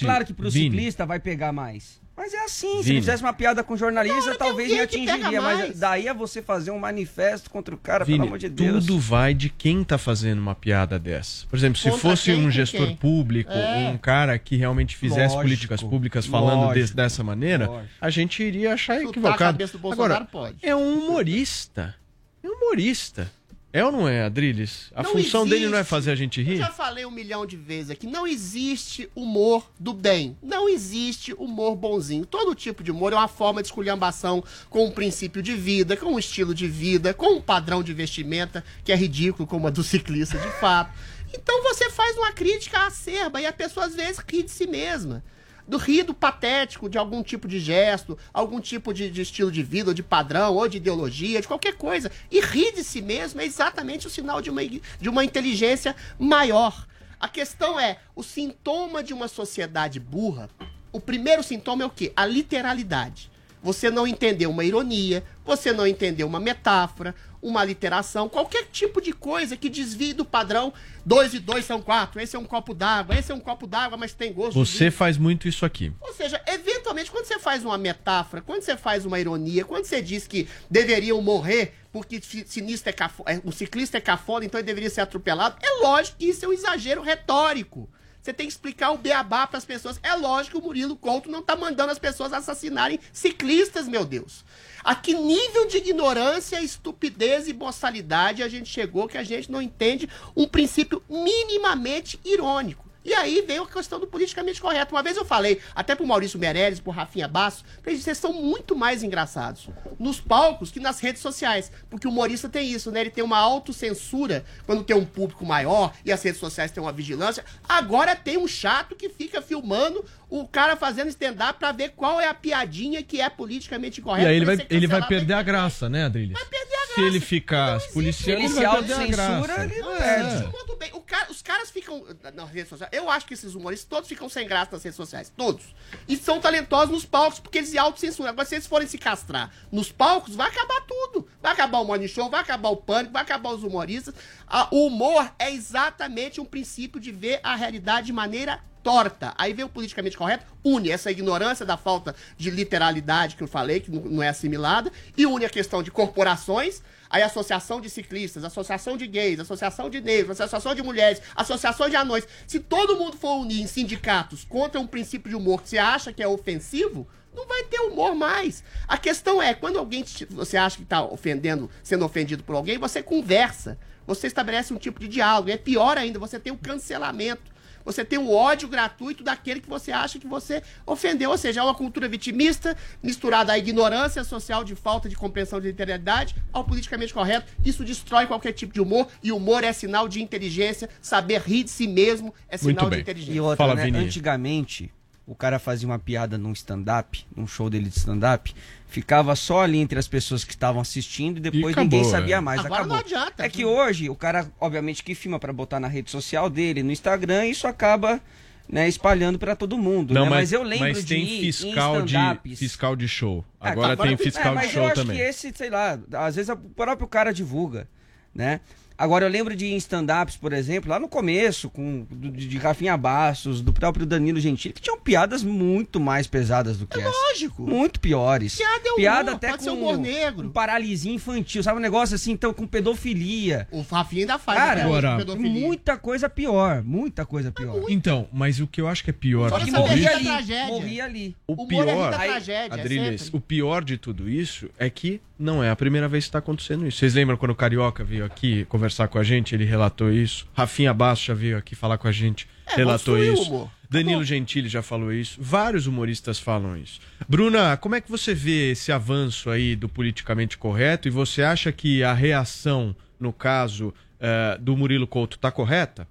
pro Vini. ciclista vai pegar mais. Mas é assim, se Vini. ele fizesse uma piada com jornalista, Não, talvez tem nem alguém que pega atingiria. Mas mais. daí é você fazer um manifesto contra o cara, Vini, pelo amor de Deus. tudo vai de quem tá fazendo uma piada dessa. Por exemplo, se Contra fosse quem, um com gestor quem? público, É. um cara que realmente fizesse Lógico, políticas públicas falando lógico, de- dessa maneira, lógico. a gente iria achar Chutar a equivocado. cabeça do Bolsonaro, Agora, pode. é um humorista. É um humorista. É ou não é, Adriles? A Não função existe. dele não é fazer a gente Eu rir? já falei um milhão de vezes aqui, não existe humor do bem. Não existe humor bonzinho. Todo tipo de humor é uma forma de esculhambação com um princípio de vida, com um estilo de vida, com um padrão de vestimenta que é ridículo, como a do ciclista de fato. Então você faz uma crítica acerba e a pessoa às vezes ri de si mesma. Do rido patético de algum tipo de gesto, algum tipo de, de estilo de vida, ou de padrão, ou de ideologia, de qualquer coisa. E rir de si mesmo é exatamente o sinal de uma, de uma inteligência maior. A questão é, o sintoma de uma sociedade burra, o primeiro sintoma é o quê? A literalidade. Você não entendeu uma ironia, você não entendeu uma metáfora, uma literação, qualquer tipo de coisa que desvie do padrão dois e dois são quatro, esse é um copo d'água, esse é um copo d'água, mas tem gosto de Você faz muito isso aqui. ou seja, eventualmente, quando você faz uma metáfora, quando você faz uma ironia, quando você diz que deveriam morrer porque fi- sinistro é cafo- é, o ciclista é cafona, então ele deveria ser atropelado, é lógico que isso é um exagero retórico. Você tem que explicar o beabá para as pessoas. É lógico que o Murilo Couto não tá mandando as pessoas assassinarem ciclistas, meu Deus. A que nível de ignorância, estupidez e boçalidade a gente chegou que a gente não entende um princípio minimamente irônico. E aí veio a questão do politicamente correto. Uma vez eu falei, até pro Maurício Meirelles, pro Rafinha Basso, pra eles, vocês são muito mais engraçados nos palcos que nas redes sociais. Porque o humorista tem isso, né? Ele tem uma autocensura quando tem um público maior e as redes sociais têm uma vigilância. Agora tem um chato que fica filmando o cara fazendo stand-up pra ver qual é a piadinha que é politicamente correta. E aí ele pra vai, ser ele vai cancelado. perder a graça, né, Adriles? Se ele ficar se policiando, Ele ele se vai perder a autocensura, graça. ele não É. perde. Tudo bem, o cara- os caras ficam nas redes sociais. Eu acho que esses humoristas todos ficam sem graça nas redes sociais. Todos. E são talentosos nos palcos, porque eles se autocensuram. Agora, se eles forem se castrar nos palcos, vai acabar tudo. Vai acabar o Morning Show, vai acabar o Pânico, vai acabar os humoristas. Ah, o humor é exatamente um princípio de ver a realidade de maneira torta. Aí vem o politicamente correto, une essa ignorância da falta de literalidade que eu falei, que não não é assimilada, e une a questão de corporações, aí associação de ciclistas, associação de gays, associação de negros, associação de mulheres, associação de anões. Se todo mundo for unir em sindicatos contra um princípio de humor que você acha que é ofensivo, não vai ter humor mais. A questão é, quando alguém te- você acha que está ofendendo, sendo ofendido por alguém, você conversa, você estabelece um tipo de diálogo. É pior ainda, você tem o cancelamento. Você tem o ódio gratuito daquele que você acha que você ofendeu. Ou seja, é uma cultura vitimista misturada à ignorância social de falta de compreensão de literalidade ao politicamente correto. Isso destrói qualquer tipo de humor. E humor é sinal de inteligência. Saber rir de si mesmo é sinal Muito de bem. inteligência. E outra, Fala, né? Vini. Antigamente, o cara fazia uma piada num stand-up, num show dele de stand-up, ficava só ali entre as pessoas que estavam assistindo e depois acabou, ninguém sabia é. mais. Agora acabou. não adianta. É que hoje, o cara, obviamente, que filma pra botar na rede social dele, no Instagram, isso acaba, né, espalhando pra todo mundo. Não, né? mas, mas eu lembro mas tem de ir fiscal em de stand-ups. fiscal de show. Ah, Agora agora tem tem- fiscal é, de mas show eu acho também. que esse, sei lá, às vezes o próprio cara divulga, né? Agora eu lembro de ir em stand-ups, por exemplo, lá no começo, com do- de, de Rafinha Bastos, do próprio Danilo Gentili, que tinham piadas muito mais pesadas do que essa. Lógico. Muito piores. Piada é humor, Piada até pode com ser humor negro. um paralisia infantil, sabe? Um negócio assim, então, com pedofilia. O Rafinha ainda faz. Cara, até hoje, agora, pedofilia. muita coisa pior, muita coisa pior. Então, mas o que eu acho que é pior Só de que tudo morria isso, ali. tragédia. Morria ali. o humor é pior, muita Aí, tragédia, é Adriles, sempre. o pior de tudo isso é que não é a primeira vez que está acontecendo isso. Vocês lembram quando o Carioca veio aqui conversar com a gente, ele relatou isso. Rafinha Bastos já veio aqui falar com a gente, É, relatou construiu o isso. humor. Danilo Gentili já falou isso. Vários humoristas falam isso. Bruna, como é que você vê esse avanço aí do politicamente correto? E você acha que a reação, no caso eh, do Murilo Couto, está correta?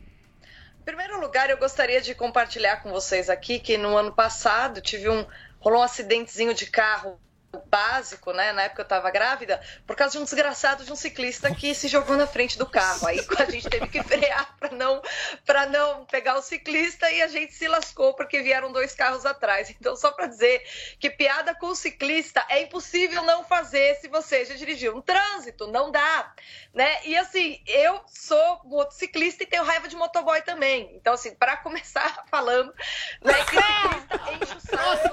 Em primeiro lugar, eu gostaria de compartilhar com vocês aqui que no ano passado tive um rolou um acidentezinho de carro básico, né? Na época eu tava grávida, por causa de um desgraçado de um ciclista que se jogou na frente do carro. Aí a gente teve que frear para não, para não pegar o ciclista e a gente se lascou porque vieram dois carros atrás. Então, só para dizer que piada com o ciclista é impossível não fazer se você já dirigiu um trânsito, não dá, né? E assim, eu sou motociclista e tenho raiva de motoboy também. Então, assim, para começar falando, né, que o ciclista enche o saco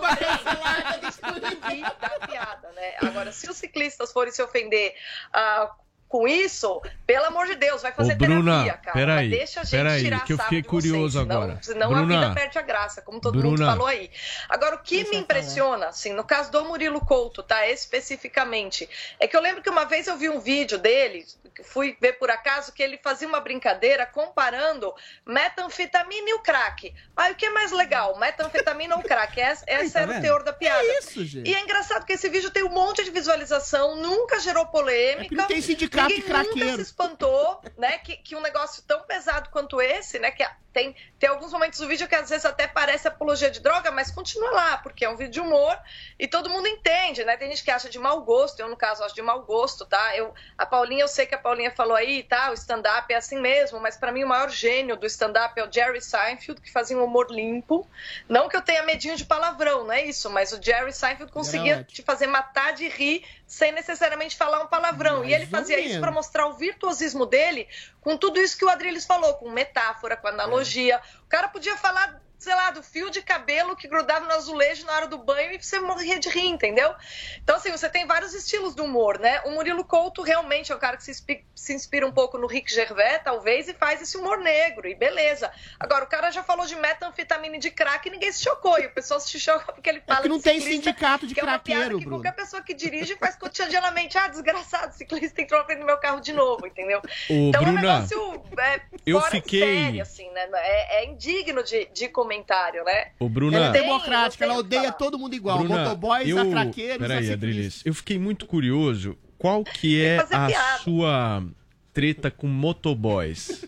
também, da piada, né? Agora, se os ciclistas forem se ofender uh, com isso, pelo amor de Deus, vai fazer Ô, Bruna, terapia, cara. Peraí, deixa a gente peraí, tirar que eu fiquei curioso vocês, senão, agora. Senão Bruna, a vida perde a graça, como todo Bruna, mundo falou aí. Agora, o que me impressiona, assim, no caso do Murilo Couto, tá, especificamente, é que eu lembro que uma vez eu vi um vídeo dele, fui ver por acaso, que ele fazia uma brincadeira comparando metanfetamina e o crack. Ah, o que é mais legal, metanfetamina ou crack? Esse, esse Aí, era tá o teor da piada. É isso, gente. E é engraçado que esse vídeo tem um monte de visualização, nunca gerou polêmica. É não tem sindicato ninguém de craqueiro. nunca se espantou, né, que, que um negócio tão pesado quanto esse, né, que tem, tem alguns momentos do vídeo que às vezes até parece apologia de droga, mas continua lá, porque é um vídeo de humor e todo mundo entende, né? Tem gente que acha de mau gosto, eu no caso acho de mau gosto, tá? Eu, a Paulinha, eu sei que a Paulinha falou aí, tá? O stand-up é assim mesmo, mas pra mim o maior gênio do stand-up é o Jerry Seinfeld, que fazia um humor limpo. Não que eu tenha medinho de palavrão, não é isso, mas o Jerry Seinfeld conseguia Não, te fazer matar de rir sem necessariamente falar um palavrão. Mais e ele ou fazia isso menos. pra mostrar o virtuosismo dele com tudo isso que o Adriles falou, com metáfora, com analogia. O cara podia falar, sei lá, do fio de cabelo que grudava no azulejo na hora do banho e você morria de rir, entendeu? Então, assim, você tem vários estilos do humor, né? O Murilo Couto realmente é um cara que se, inspi- se inspira um pouco no Rick Gervais, talvez, e faz esse humor negro, e beleza. Agora, o cara já falou de metanfetamina e de crack e ninguém se chocou, e o pessoal se choca porque ele fala É que não de tem ciclista, sindicato de que é uma piada craqueiro, que Bruno. qualquer pessoa que dirige faz cotidianamente. Ah, desgraçado, ciclista entrou na frente do meu carro de novo, entendeu? Ô, então, Bruna, é um negócio é, eu fora fiquei- de série, assim, né? É, é indigno de, de comentário, né? Ô, Bruna, Ela é Tem, democrática, não ela tem o que odeia falar. todo mundo igual. Bruna, Motoboys, eu... a craqueiros, a Peraí, ciclistas. Adriles, eu fiquei muito curioso, qual que é fazer a piada. sua treta com motoboys?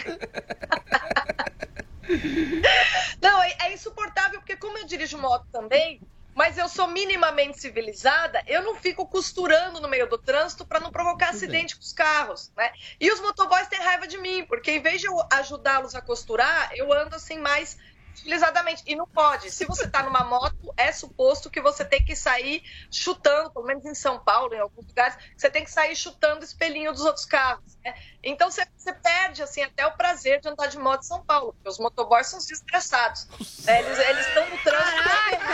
Não, é, é insuportável, porque como eu dirijo moto também, mas eu sou minimamente civilizada, eu não fico costurando no meio do trânsito para não provocar acidente com os carros, né? E os motoboys têm raiva de mim, porque em vez de eu ajudá-los a costurar, eu ando assim mais civilizadamente. E não pode. Se você tá numa moto, é suposto que você tem que sair chutando, pelo menos em São Paulo, em alguns lugares, você tem que sair chutando o espelhinho dos outros carros, né? Então você, você perde, assim, até o prazer de andar de moto em São Paulo, porque os motoboys são desestressados. É, eles eles estão no trânsito.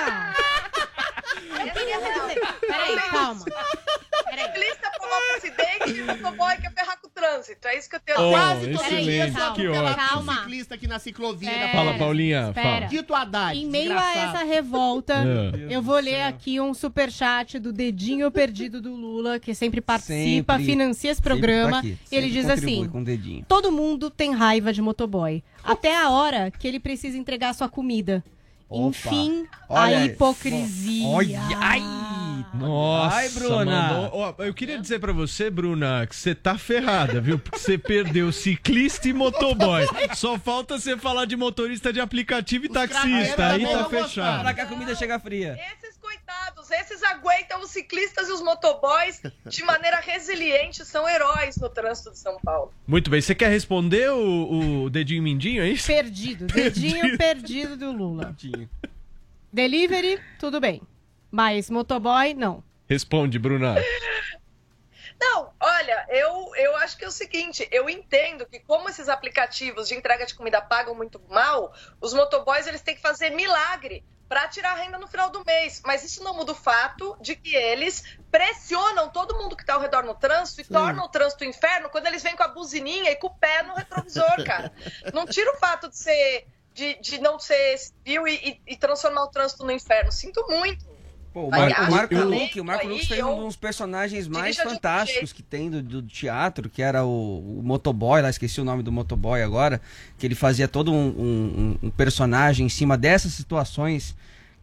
Peraí, calma. Peraí. Ciclista provoca acidente e o motoboy quer ferrar com o trânsito. É isso que eu tenho. Oh, Quase todo excelente, dia que só atropelado por Calma. um ciclista aqui na ciclovia. É. da Fala, Paulista. Paulinha, Espera. fala. Dito Haddad, Em meio a desgraçado. essa revolta, É. eu vou ler aqui um superchat do Dedinho Perdido do Lula, que sempre participa, Sempre- financia esse sempre programa. tá aqui, Ele sempre diz contribui assim: com o dedinho. todo mundo tem raiva de motoboy. Até a hora que ele precisa entregar sua comida. Opa. Enfim, Olha a aí. hipocrisia. Olha, ai! Nossa, Ai, Bruna. mandou- Ó, eu queria dizer pra você, Bruna, que você tá ferrada, viu? Porque você perdeu ciclista e motoboy. Só falta você falar de motorista de aplicativo e taxista. craqueiros Aí também tá vão gostar. fechado. Para que a comida chega fria. Esses coitados, esses aguentam os ciclistas e os motoboys de maneira resiliente, são heróis no trânsito de São Paulo. Muito bem, você quer responder o, o dedinho mindinho, é isso? Perdido. Dedinho perdido do Lula. Delivery, tudo bem. Mas motoboy, não. Responde, Bruna. Não, olha, eu, eu acho que é o seguinte, eu entendo que como esses aplicativos de entrega de comida pagam muito mal, os motoboys eles têm que fazer milagre para tirar a renda no final do mês. Mas isso não muda o fato de que eles pressionam todo mundo que está ao redor no trânsito e Sim. tornam o trânsito um inferno quando eles vêm com a buzininha e com o pé no retrovisor, cara. Não tira o fato de ser, de, de não ser civil e, e, e transformar o trânsito no inferno. Sinto muito. Pô, o Aí, Marco, o acho Marco que Luque, o Marco aí Luque fez eu- um dos personagens mais dirija de um fantásticos jeito. que tem do, do teatro, que era o, o motoboy, lá esqueci o nome do motoboy agora, que ele fazia todo um, um- um personagem em cima dessas situações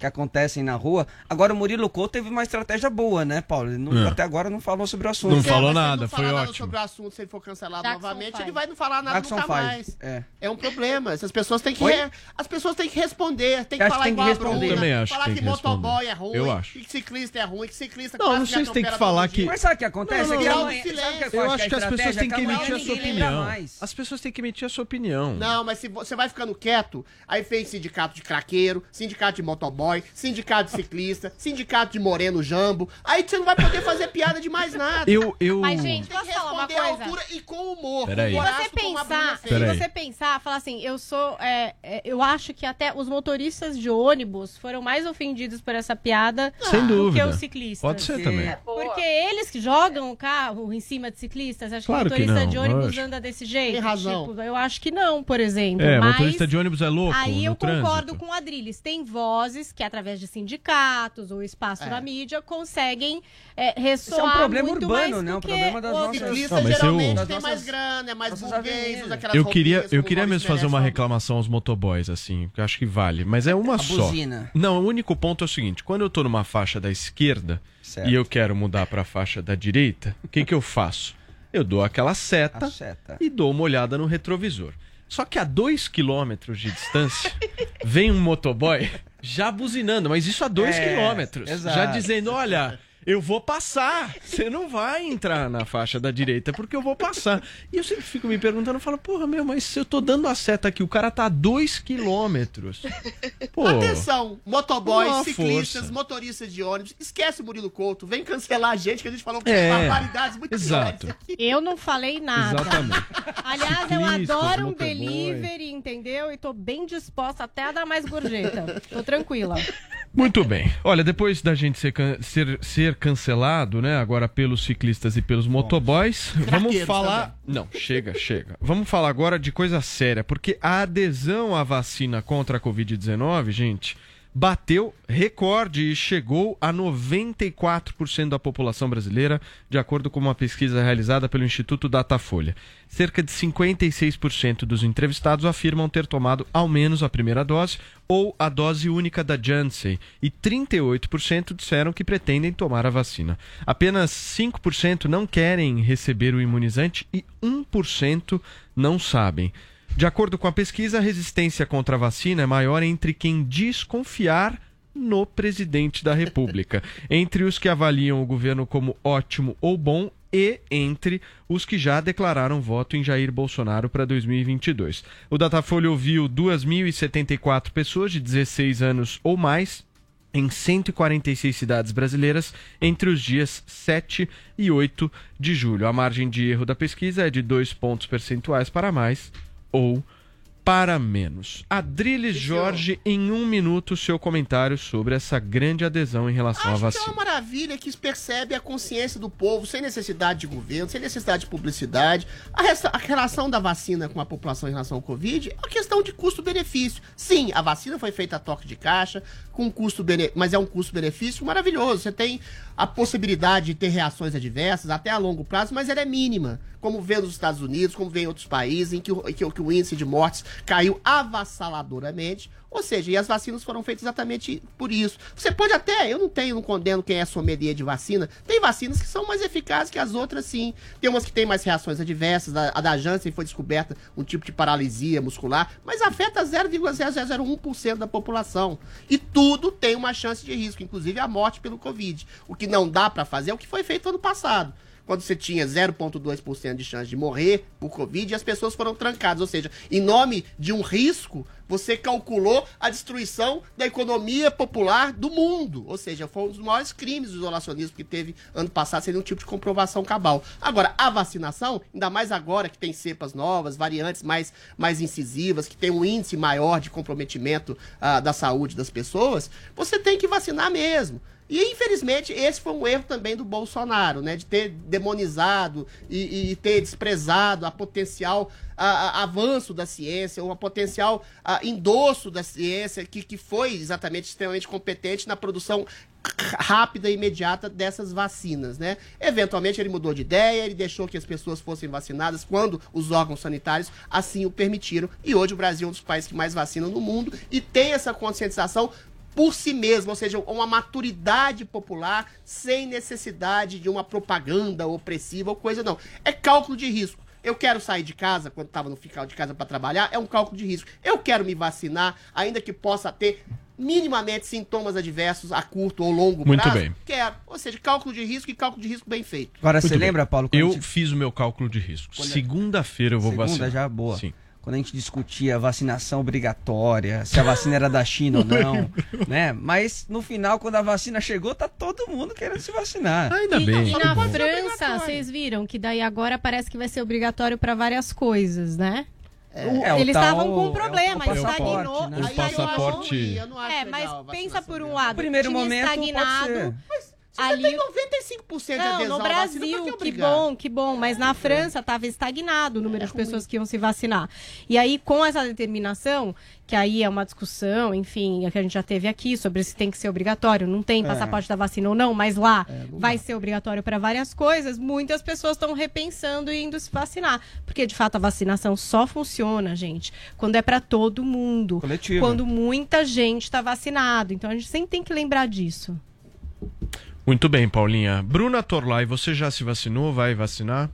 que acontecem na rua. Agora o Murilo Couto teve uma estratégia boa, né, Paulo? Ele não, É. até agora não falou sobre o assunto. Não Se falou ele nada, não foi falar nada ótimo. sobre o assunto, se ele for cancelado Jackson novamente, Five. ele vai não falar nada Jackson nunca Five, mais. é. É um problema. Essas pessoas têm que, Oi? re- as pessoas têm que responder, tem que Eu acho falar que tem que igual a responder. Bruna, Eu também acho falar que que, tem que motoboy responder. é ruim, Eu acho. que ciclista é ruim, que ciclista Não, quase não sei me se tem que atropela falar todo que- dia. Mas sabe o que acontece? Não, não, É que não, amanhã- silêncio. sabe o que Eu acho acho que as pessoas estratégia? têm que amanhã emitir a sua ninguém lembra opinião. mais. As pessoas têm que emitir a sua opinião. Não, mas se você vai ficando quieto, aí fez sindicato de craqueiro, sindicato de motoboy, sindicato de ciclista, sindicato de moreno jambo, aí você não vai poder fazer piada de mais nada. Eu, eu... Mas, gente, Tem que posso falar uma responder à coisa? altura e com humor. Peraí. com Se coragem, você como a Bruna pensar, fez. se Peraí. você pensar, falar assim, eu sou, é, é, eu acho que até os motoristas de ônibus foram mais ofendidos por essa piada Sem do dúvida. que os ciclistas. Pode ser Sim. também. É. Porque eles que jogam o carro em cima de ciclistas, acho Claro que que o motorista não, de ônibus lógico. anda desse jeito. Tem razão. Tipo, eu acho que não, por exemplo. É, mas motorista de ônibus é louco aí no eu concordo trânsito. com o Adriles. Tem vozes que, através de sindicatos ou espaço É. na mídia, conseguem é, ressoar Isso é um problema muito urbano, mais né? do Um que problema das os- nossas- Ciclista Ah, mas geralmente eu- tem das mais nossas- grana, é mais nossas burguês, avenidas. usa aquelas Eu queria, roupinhas eu como queria Maurício mesmo fazer Meirelles uma falou. reclamação aos motoboys, assim, que eu acho que vale. Mas é uma A só. buzina. Não, o único ponto é o seguinte: quando eu tô numa faixa da esquerda Certo. e eu quero mudar pra faixa da direita, o que, que eu faço? Eu dou aquela seta A seta. e dou uma olhada no retrovisor. Só que a dois quilômetros de distância vem um motoboy já buzinando, mas isso a dois É, quilômetros. exato. Já dizendo, olha, eu vou passar. Você não vai entrar na faixa da direita porque eu vou passar. E eu sempre fico me perguntando, eu falo, porra, meu, mas se eu tô dando a seta aqui, o cara tá a dois quilômetros. Pô, Atenção, motoboys, Uma ciclistas, força. motoristas de ônibus, esquece o Murilo Couto, vem cancelar a gente que a gente falou que É, barbaridades muito exato. piores aqui. Eu não falei nada. exatamente. Aliás, eu Ciclistas, adoro um motoboy. delivery, entendeu? E tô bem disposta até a dar mais gorjeta. Tô tranquila. Muito bem. Olha, depois da gente ser, can- ser, ser cancelado, né, agora pelos ciclistas e pelos motoboys, vamos Craqueiros falar... Não, chega, chega. Vamos falar agora de coisa séria, porque a adesão à vacina contra a covid dezenove, gente, bateu recorde e chegou a noventa e quatro por cento da população brasileira, de acordo com uma pesquisa realizada pelo Instituto Datafolha. Cerca de cinquenta e seis por cento dos entrevistados afirmam ter tomado ao menos a primeira dose ou a dose única da Janssen e trinta e oito por cento disseram que pretendem tomar a vacina. Apenas cinco por cento não querem receber o imunizante e um por cento não sabem. De acordo com a pesquisa, a resistência contra a vacina é maior entre quem diz confiar no presidente da República, entre os que avaliam o governo como ótimo ou bom e entre os que já declararam voto em Jair Bolsonaro para dois mil e vinte e dois. O Datafolha ouviu duas mil e setenta e quatro pessoas de dezesseis anos ou mais em cento e quarenta e seis cidades brasileiras entre os dias sete e oito de julho. A margem de erro da pesquisa é de dois pontos percentuais para mais ou para menos. Adriles Jorge, em um minuto, seu comentário sobre essa grande adesão em relação à Acho que é vacina. uma maravilha que percebe a consciência do povo, sem necessidade de governo, sem necessidade de publicidade. A, resta- a relação da vacina com a população em relação ao Covid é uma questão de custo-benefício. Sim, a vacina foi feita a toque de caixa, com custo bene- mas é um custo-benefício maravilhoso. Você tem a possibilidade de ter reações adversas até a longo prazo, mas ela é mínima, como vê nos Estados Unidos, como vê em outros países, em que o, que o- que o índice de mortes caiu avassaladoramente. Ou seja, e as vacinas foram feitas exatamente por isso. Você pode até, eu não tenho, não condeno quem é sommelier de vacina, tem vacinas que são mais eficazes que as outras, sim. Tem umas que têm mais reações adversas, a, a da Janssen foi descoberta um tipo de paralisia muscular, mas afeta zero vírgula zero zero zero um por cento da população. E tudo tem uma chance de risco, inclusive a morte pelo Covid. O que não dá para fazer é o que foi feito ano passado, quando você tinha zero vírgula dois por cento de chance de morrer por Covid e as pessoas foram trancadas. Ou seja, em nome de um risco, você calculou a destruição da economia popular do mundo. Ou seja, foi um dos maiores crimes do isolacionismo que teve ano passado, sem nenhum tipo de comprovação cabal. Agora, a vacinação, ainda mais agora que tem cepas novas, variantes mais, mais incisivas, que tem um índice maior de comprometimento ah, da saúde das pessoas, você tem que vacinar mesmo. E, infelizmente, esse foi um erro também do Bolsonaro, né? De ter demonizado e, e ter desprezado a potencial a, a, avanço da ciência, ou a potencial a, endosso da ciência, que, que foi exatamente extremamente competente na produção rápida e imediata dessas vacinas, né? Eventualmente ele mudou de ideia, ele deixou que as pessoas fossem vacinadas quando os órgãos sanitários assim o permitiram. E hoje o Brasil é um dos países que mais vacinam no mundo e tem essa conscientização por si mesma, ou seja, uma maturidade popular sem necessidade de uma propaganda opressiva ou coisa, não. É cálculo de risco. Eu quero sair de casa, quando estava no ficar de casa para trabalhar, é um cálculo de risco. Eu quero me vacinar, ainda que possa ter minimamente sintomas adversos a curto ou longo Muito prazo. bem. Quero. Ou seja, cálculo de risco e cálculo de risco bem feito. Agora, Muito você bem. lembra, Paulo? Eu quando te- fiz o meu cálculo de risco. Quando é- Segunda-feira eu vou Segunda vacinar. já boa. Sim. Quando a gente discutia vacinação obrigatória, se a vacina era da China ou não, né? Mas no final, quando a vacina chegou, tá todo mundo querendo se vacinar. Ainda E, bem. e na França, vocês viram que daí agora parece que vai ser obrigatório para várias coisas, né? É, é o Eles tal- estavam com um é o problema, tal estagnou. passaporte, né? O aí passaporte- Eu não acho É, legal a mas vacinação pensa por um obrigatória. lado, Primeiro tinha momento, pode estagnado. ser. Se você Ali- tem noventa e cinco por cento de Não, adesão no à vacina, por Brasil, que obrigar? bom, que bom. Mas na França estava estagnado o número de pessoas que iam se vacinar. E aí, com essa determinação, que aí é uma discussão, enfim, que a gente já teve aqui, sobre se tem que ser obrigatório, não tem É. passaporte da vacina ou não, mas lá vai ser obrigatório para várias coisas, muitas pessoas estão repensando e indo se vacinar. Porque, de fato, a vacinação só funciona, gente, quando é para todo mundo. Coletivo. Quando muita gente está vacinado. Então, a gente sempre tem que lembrar disso. Muito bem, Paulinha. Bruna Torlai, você já se vacinou? Vai vacinar?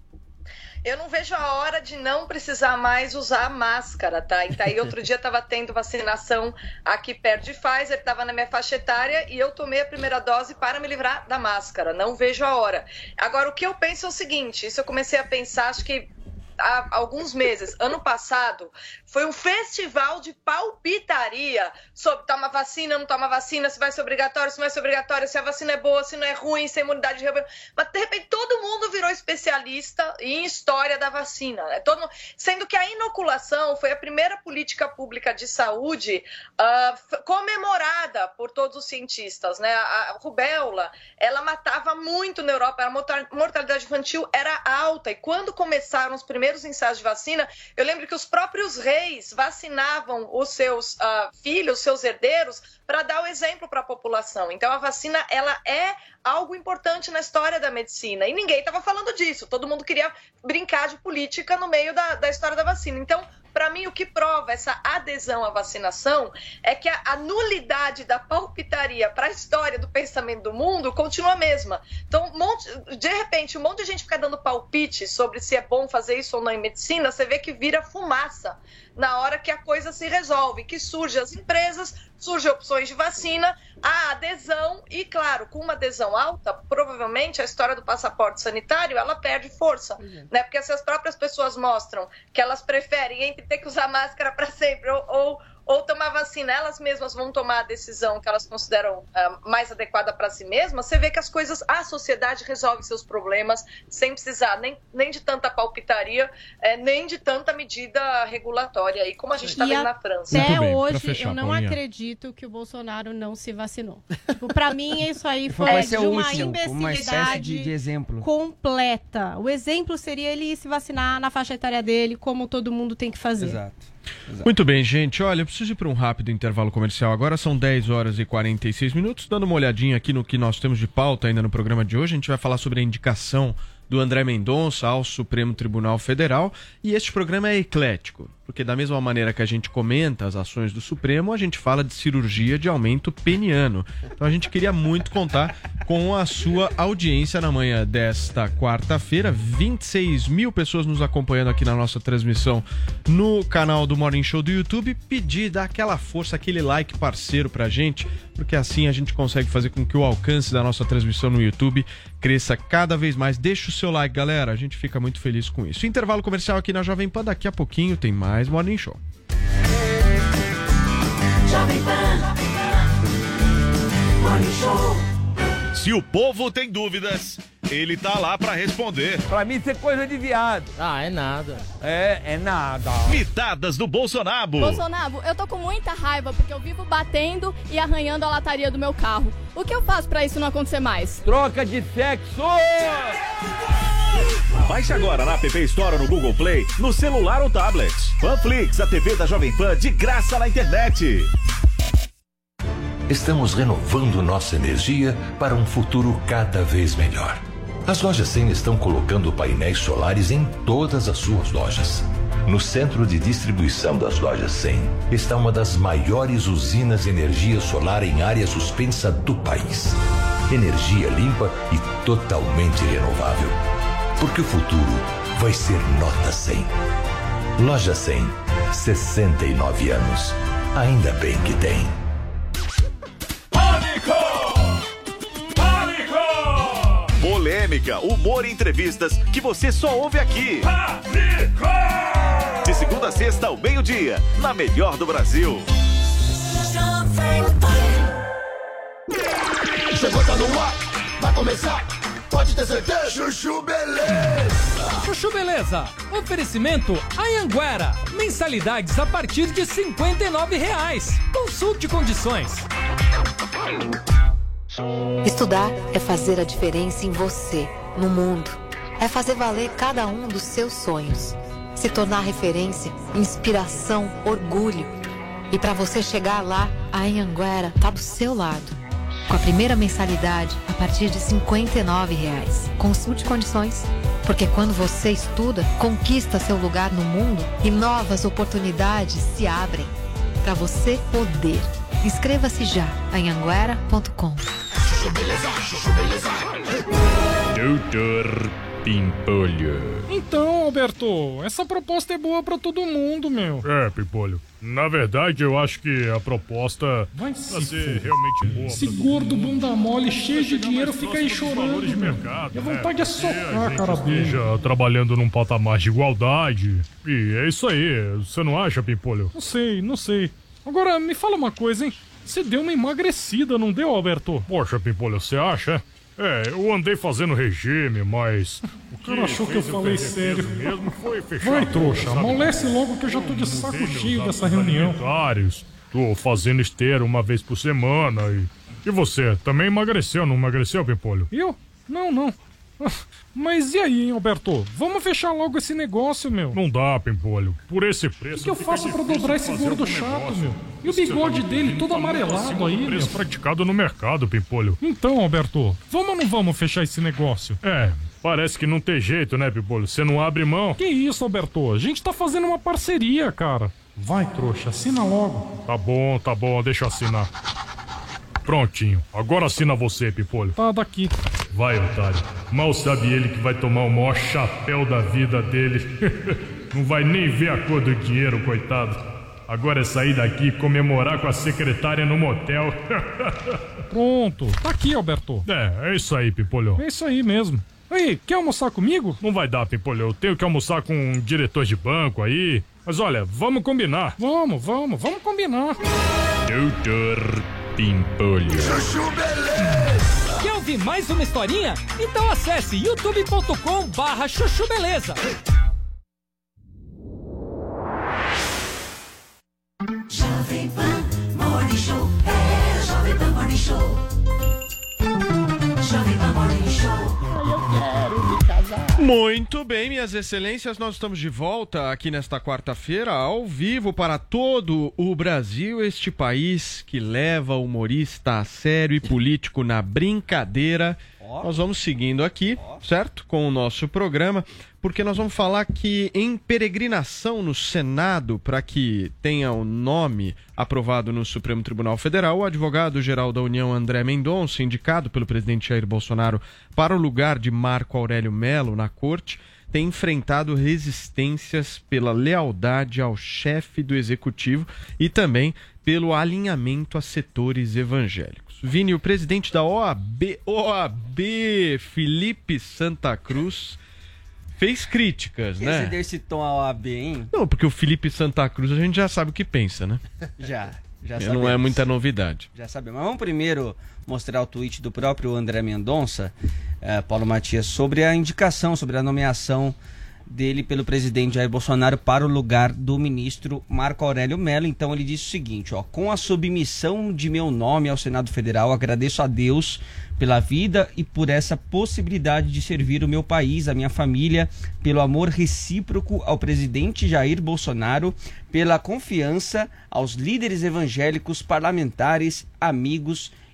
Eu não vejo a hora de não precisar mais usar a máscara, tá? E aí outro dia estava tendo vacinação aqui perto de Pfizer, estava na minha faixa etária e eu tomei a primeira dose para me livrar da máscara. Não vejo a hora. Agora, o que eu penso é o seguinte, isso eu comecei a pensar, acho que há alguns meses. Ano passado, foi um festival de palpitaria sobre toma vacina, não toma vacina, se vai ser obrigatório, se não vai ser obrigatório, se a vacina é boa, se não é ruim, se a imunidade de rebanho. Mas, de repente, todo mundo virou especialista em história da vacina. Né? Todo mundo... Sendo que a inoculação foi a primeira política pública de saúde uh, comemorada por todos os cientistas. Né? A, a rubéola, ela matava muito na Europa, a mortalidade infantil era alta. E quando começaram os primeiros ensaios de vacina, eu lembro que os próprios reis vacinavam os seus uh, filhos, seus herdeiros, para dar o exemplo para a população. Então, a vacina, ela é algo importante na história da medicina. E ninguém estava falando disso. Todo mundo queria brincar de política no meio da, da história da vacina. Então, para mim, o que prova essa adesão à vacinação é que a, a nulidade da palpitaria para a história do pensamento do mundo continua a mesma. Então, um monte, de repente, um monte de gente fica dando palpite sobre se é bom fazer isso ou não em medicina, você vê que vira fumaça na hora que a coisa se resolve, que surgem as empresas, surgem opções de vacina, a adesão e, claro, com uma adesão alta, provavelmente a história do passaporte sanitário, ela perde força, né? Porque se as próprias pessoas mostram que elas preferem entre ter que usar máscara para sempre ou, ou, ou tomar vacina, elas mesmas vão tomar a decisão que elas consideram uh, mais adequada para si mesmas, você vê que as coisas, a sociedade resolve seus problemas sem precisar nem, nem de tanta palpitaria, eh, nem de tanta medida regulatória, aí, como a gente está vendo na França. Até bem, pra hoje, fechar, eu não Paulinha. acredito que o Bolsonaro não se vacinou. Tipo, pra mim, isso aí foi Vai de ser o uma último, como uma espécie imbecilidade de, de exemplo. completa. O exemplo seria ele ir se vacinar na faixa etária dele, como todo mundo tem que fazer. Exato. Exato. Muito bem, gente. Olha, eu preciso ir para um rápido intervalo comercial. Agora são dez horas e quarenta e seis minutos. Dando uma olhadinha aqui no que nós temos de pauta ainda no programa de hoje, a gente vai falar sobre a indicação do André Mendonça ao Supremo Tribunal Federal. E este programa é eclético, porque da mesma maneira que a gente comenta as ações do Supremo, a gente fala de cirurgia de aumento peniano. Então a gente queria muito contar com a sua audiência na manhã desta quarta-feira. vinte e seis mil pessoas nos acompanhando aqui na nossa transmissão no canal do Morning Show do YouTube. Pedir, dar aquela força, aquele like parceiro pra gente, porque assim a gente consegue fazer com que o alcance da nossa transmissão no YouTube cresça cada vez mais. Deixa o seu like, galera, a gente fica muito feliz com isso. Intervalo comercial aqui na Jovem Pan, daqui a pouquinho tem mais Morning Show. Jovem Pan Morning Show. Se o povo tem dúvidas, ele tá lá pra responder. Pra mim isso é coisa de viado. Ah, é nada. É, é nada. Mitadas do Bolsonaro. Bolsonaro, eu tô com muita raiva porque eu vivo batendo e arranhando a lataria do meu carro. O que eu faço pra isso não acontecer mais? Troca de sexo! Baixe agora na App Store ou no Google Play, no celular ou tablet. Panflix, a T V da Jovem Pan, de graça na internet. Estamos renovando nossa energia para um futuro cada vez melhor. As lojas cem estão colocando painéis solares em todas as suas lojas. No centro de distribuição das lojas cem está uma das maiores usinas de energia solar em área suspensa do país. Energia limpa e totalmente renovável. Porque o futuro vai ser nota cem. Loja cem, sessenta e nove anos. Ainda bem que tem. Polêmica, humor e entrevistas que você só ouve aqui. De segunda a sexta ao meio-dia, na melhor do Brasil. Chegou, tá no ar, vai começar, pode ter certeza. Chuchu Beleza. Chuchu Beleza. Oferecimento Anhanguera. Mensalidades a partir de cinquenta e nove reais. Consulte condições. Estudar é fazer a diferença em você, no mundo. É fazer valer cada um dos seus sonhos. Se tornar referência, inspiração, orgulho. E para você chegar lá, a Anhanguera tá do seu lado. Com a primeira mensalidade a partir de cinquenta e nove reais. Consulte condições. Porque quando você estuda, conquista seu lugar no mundo e novas oportunidades se abrem. Para você poder. Inscreva-se já em anhanguera ponto com. Doutor Pimpolho. Então, Alberto, essa proposta é boa pra todo mundo, meu. É, Pimpolho. Na verdade, eu acho que a proposta vai ser ser realmente boa. Esse gordo bunda mole, cheio de dinheiro, fica aí chorando, de meu. mercado, Minha né? vontade é Porque socar a a gente cara dele. esteja trabalhando num patamar de igualdade. E é isso aí. Você não acha, Pimpolho? Não sei, não sei. Agora, me fala uma coisa, hein? Você deu uma emagrecida, não deu, Alberto? Poxa, Pimpolho, você acha? É, eu andei fazendo regime, mas... O cara achou que eu falei sério. Mesmo foi fechado. Vai, trouxa, amolece logo que eu já tô de saco cheio dessa reunião. Tô fazendo esteira uma vez por semana e... E você, também emagreceu, não emagreceu, Pimpolho? Eu? Não, não. Mas e aí, hein, Alberto? Vamos fechar logo esse negócio, meu. Não dá, Pimpolho. Por esse preço... O que, que eu faço pra dobrar esse gordo chato, meu? E o bigode dele todo amarelado aí, meu? Preço praticado no mercado, Pimpolho. Então, Alberto, vamos ou não vamos fechar esse negócio? É, parece que não tem jeito, né, Pimpolho? Você não abre mão. Que isso, Alberto? A gente tá fazendo uma parceria, cara. Vai, trouxa, assina logo. Tá bom, tá bom, deixa eu assinar. Prontinho. Agora assina você, Pimpolho. Tá daqui. Vai, otário. Mal sabe ele que vai tomar o maior chapéu da vida dele. Não vai nem ver a cor do dinheiro, coitado. Agora é sair daqui e comemorar com a secretária no motel. Pronto. Tá aqui, Alberto. É, é isso aí, Pimpolho. É isso aí mesmo. Aí, quer almoçar comigo? Não vai dar, Pimpolho. Eu tenho que almoçar com um diretor de banco aí. Mas olha, vamos combinar. Vamos, vamos, vamos combinar. Doutor Pimpolho. Chuchu Beleza. Quer ouvir mais uma historinha? Então acesse youtube ponto com barra chuchu beleza. Jovem Pan Morning Show. É Jovem Pan Morning Show. Jovem Pan Morning Show. Eu quero me casar. Muito bem, minhas excelências, nós estamos de volta aqui nesta quarta-feira, ao vivo para todo o Brasil, este país que leva o humorista a sério e político na brincadeira. Oh. Nós vamos seguindo aqui, oh. certo? Com o nosso programa, porque nós vamos falar que em peregrinação no Senado, para que tenha o nome aprovado no Supremo Tribunal Federal, o advogado-geral da União, André Mendonça, indicado pelo presidente Jair Bolsonaro para o lugar de Marco Aurélio Mello na corte, tem enfrentado resistências pela lealdade ao chefe do executivo e também pelo alinhamento a setores evangélicos. Vini, o presidente da O A B, O A B, Felipe Santa Cruz, fez críticas, Quem né? Você exercitou a O A B, hein? Não, porque o Felipe Santa Cruz a gente já sabe o que pensa, né? Já, já Não sabemos. é muita novidade. Já sabemos. Mas vamos primeiro mostrar o tweet do próprio André Mendonça, eh, Paulo Matias, sobre a indicação, sobre a nomeação dele pelo presidente Jair Bolsonaro para o lugar do ministro Marco Aurélio Mello. Então ele disse o seguinte, ó: com a submissão de meu nome ao Senado Federal, agradeço a Deus pela vida e por essa possibilidade de servir o meu país, a minha família, pelo amor recíproco ao presidente Jair Bolsonaro, pela confiança aos líderes evangélicos, parlamentares, amigos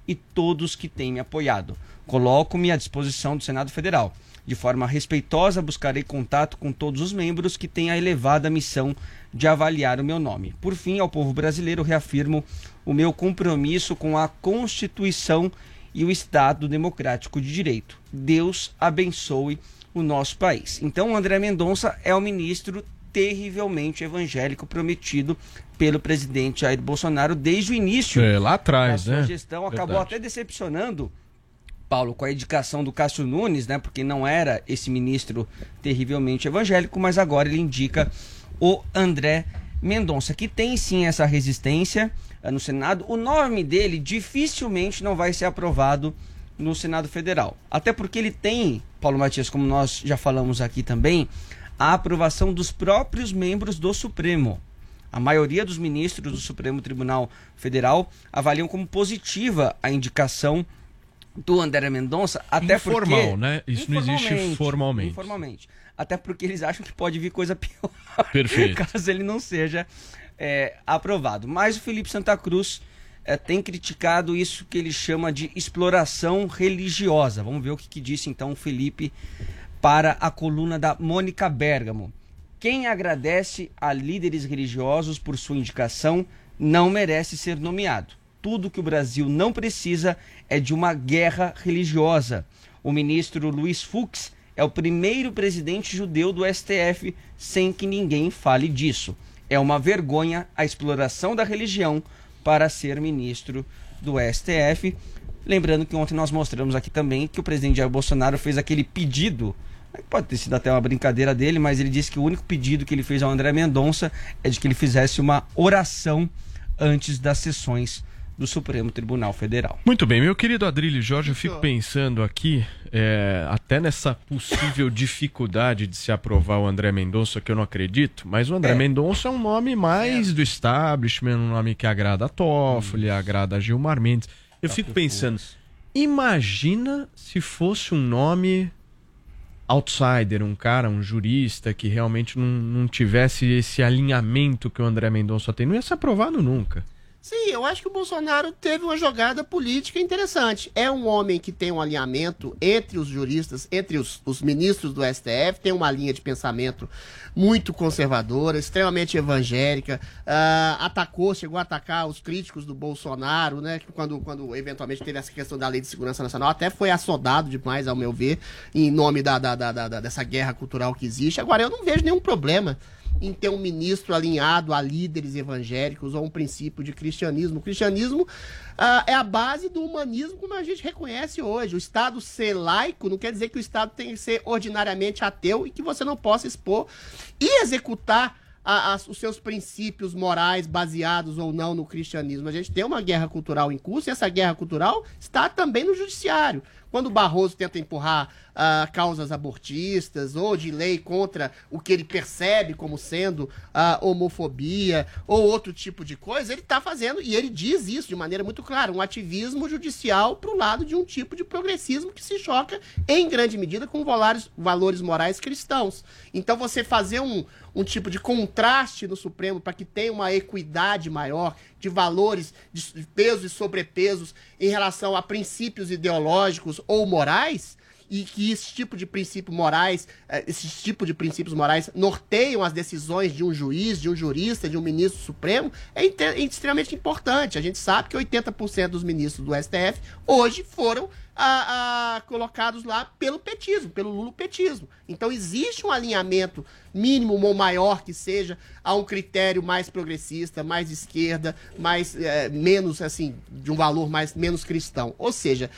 e todos que têm me apoiado. Coloco-me à disposição do Senado Federal. De forma respeitosa, buscarei contato com todos os membros que têm a elevada missão de avaliar o meu nome. Por fim, ao povo brasileiro, reafirmo o meu compromisso com a Constituição e o Estado Democrático de Direito. Deus abençoe o nosso país. Então, o André Mendonça é o ministro terrivelmente evangélico prometido pelo presidente Jair Bolsonaro desde o início é, lá atrás, da sua né? gestão. Acabou Verdade. até decepcionando, Paulo, com a indicação do Cássio Nunes, né? Porque não era esse ministro terrivelmente evangélico, mas agora ele indica o André Mendonça, que tem sim essa resistência uh, no Senado. O nome dele dificilmente não vai ser aprovado no Senado Federal. Até porque ele tem, Paulo Matias, como nós já falamos aqui também, a aprovação dos próprios membros do Supremo. A maioria dos ministros do Supremo Tribunal Federal avaliam como positiva a indicação do André Mendonça, até Informal, porque... né? Isso não existe formalmente. Informalmente. Até porque eles acham que pode vir coisa pior. Perfeito. Caso ele não seja é, aprovado. Mas o Felipe Santa Cruz é, tem criticado isso que ele chama de exploração religiosa. Vamos ver o que, que disse então o Felipe para a coluna da Mônica Bergamo. Quem agradece a líderes religiosos por sua indicação não merece ser nomeado. Tudo que o Brasil não precisa é de uma guerra religiosa. O ministro Luiz Fux é o primeiro presidente judeu do S T F sem que ninguém fale disso. É uma vergonha a exploração da religião para ser ministro do S T F. Lembrando que ontem nós mostramos aqui também que o presidente Jair Bolsonaro fez aquele pedido, pode ter sido até uma brincadeira dele, mas ele disse que o único pedido que ele fez ao André Mendonça é de que ele fizesse uma oração antes das sessões do Supremo Tribunal Federal. Muito bem, meu querido Adrilho Jorge, eu fico pensando aqui, é, até nessa possível dificuldade de se aprovar o André Mendonça, que eu não acredito, mas o André É. Mendonça é um nome mais do establishment, um nome que agrada a Toffoli, agrada a Gilmar Mendes. Eu fico pensando, imagina se fosse um nome outsider, um cara, um jurista que realmente não, não tivesse esse alinhamento que o André Mendonça tem, não ia ser aprovado nunca. Sim, eu acho que o Bolsonaro teve uma jogada política interessante. É um homem que tem um alinhamento entre os juristas, entre os, os ministros do S T F, tem uma linha de pensamento muito conservadora, extremamente evangélica, uh, atacou, chegou a atacar os críticos do Bolsonaro, né, quando, quando eventualmente teve essa questão da Lei de Segurança Nacional, até foi assodado demais, ao meu ver, em nome da, da, da, da, dessa guerra cultural que existe. Agora, eu não vejo nenhum problema em ter um ministro alinhado a líderes evangélicos ou um princípio de cristianismo. O cristianismo uh, é a base do humanismo como a gente reconhece hoje. O Estado ser laico não quer dizer que o Estado tem que ser ordinariamente ateu e que você não possa expor e executar a, a, os seus princípios morais baseados ou não no cristianismo. A gente tem uma guerra cultural em curso e essa guerra cultural está também no judiciário. Quando o Barroso tenta empurrar uh, causas abortistas ou de lei contra o que ele percebe como sendo uh, homofobia ou outro tipo de coisa, ele está fazendo, e ele diz isso de maneira muito clara, um ativismo judicial para o lado de um tipo de progressismo que se choca em grande medida com valores, valores morais cristãos. Então você fazer um, um tipo de contraste no Supremo para que tenha uma equidade maior de valores, de pesos e sobrepesos em relação a princípios ideológicos ou morais, e que esse tipo de princípios morais, esse tipo de princípios morais norteiam as decisões de um juiz, de um jurista, de um ministro supremo, é, é extremamente importante. A gente sabe que oitenta por cento dos ministros do S T F hoje foram a, a, colocados lá pelo petismo, pelo lulopetismo. Então existe um alinhamento mínimo ou maior que seja a um critério mais progressista, mais de esquerda, mais, é, menos, assim, de um valor mais, menos cristão. Ou seja,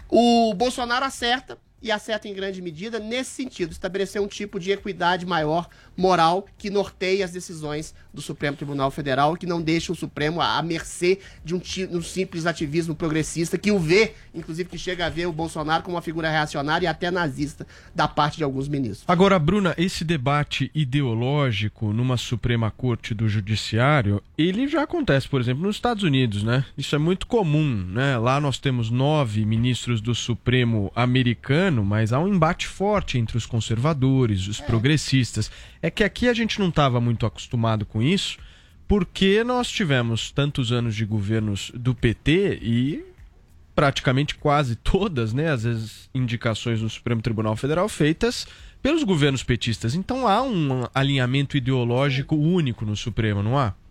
o Bolsonaro acerta, e acerta em grande medida nesse sentido, estabelecer um tipo de equidade maior, moral, que norteie as decisões do Supremo Tribunal Federal, que não deixa o Supremo à mercê de um, um simples ativismo progressista, que o vê, inclusive que chega a ver o Bolsonaro como uma figura reacionária e até nazista da parte de alguns ministros. Agora, Bruna, esse debate ideológico numa Suprema Corte do Judiciário, ele já acontece, por exemplo, nos Estados Unidos, né? Isso é muito comum, né? Lá nós temos nove ministros do Supremo americano, mas há um embate forte entre os conservadores, os progressistas. É que aqui a gente não estava muito acostumado com isso, porque nós tivemos tantos anos de governos do P T e praticamente quase todas, né, às vezes indicações no Supremo Tribunal Federal feitas pelos governos petistas. Então há um alinhamento ideológico único no Supremo, não há?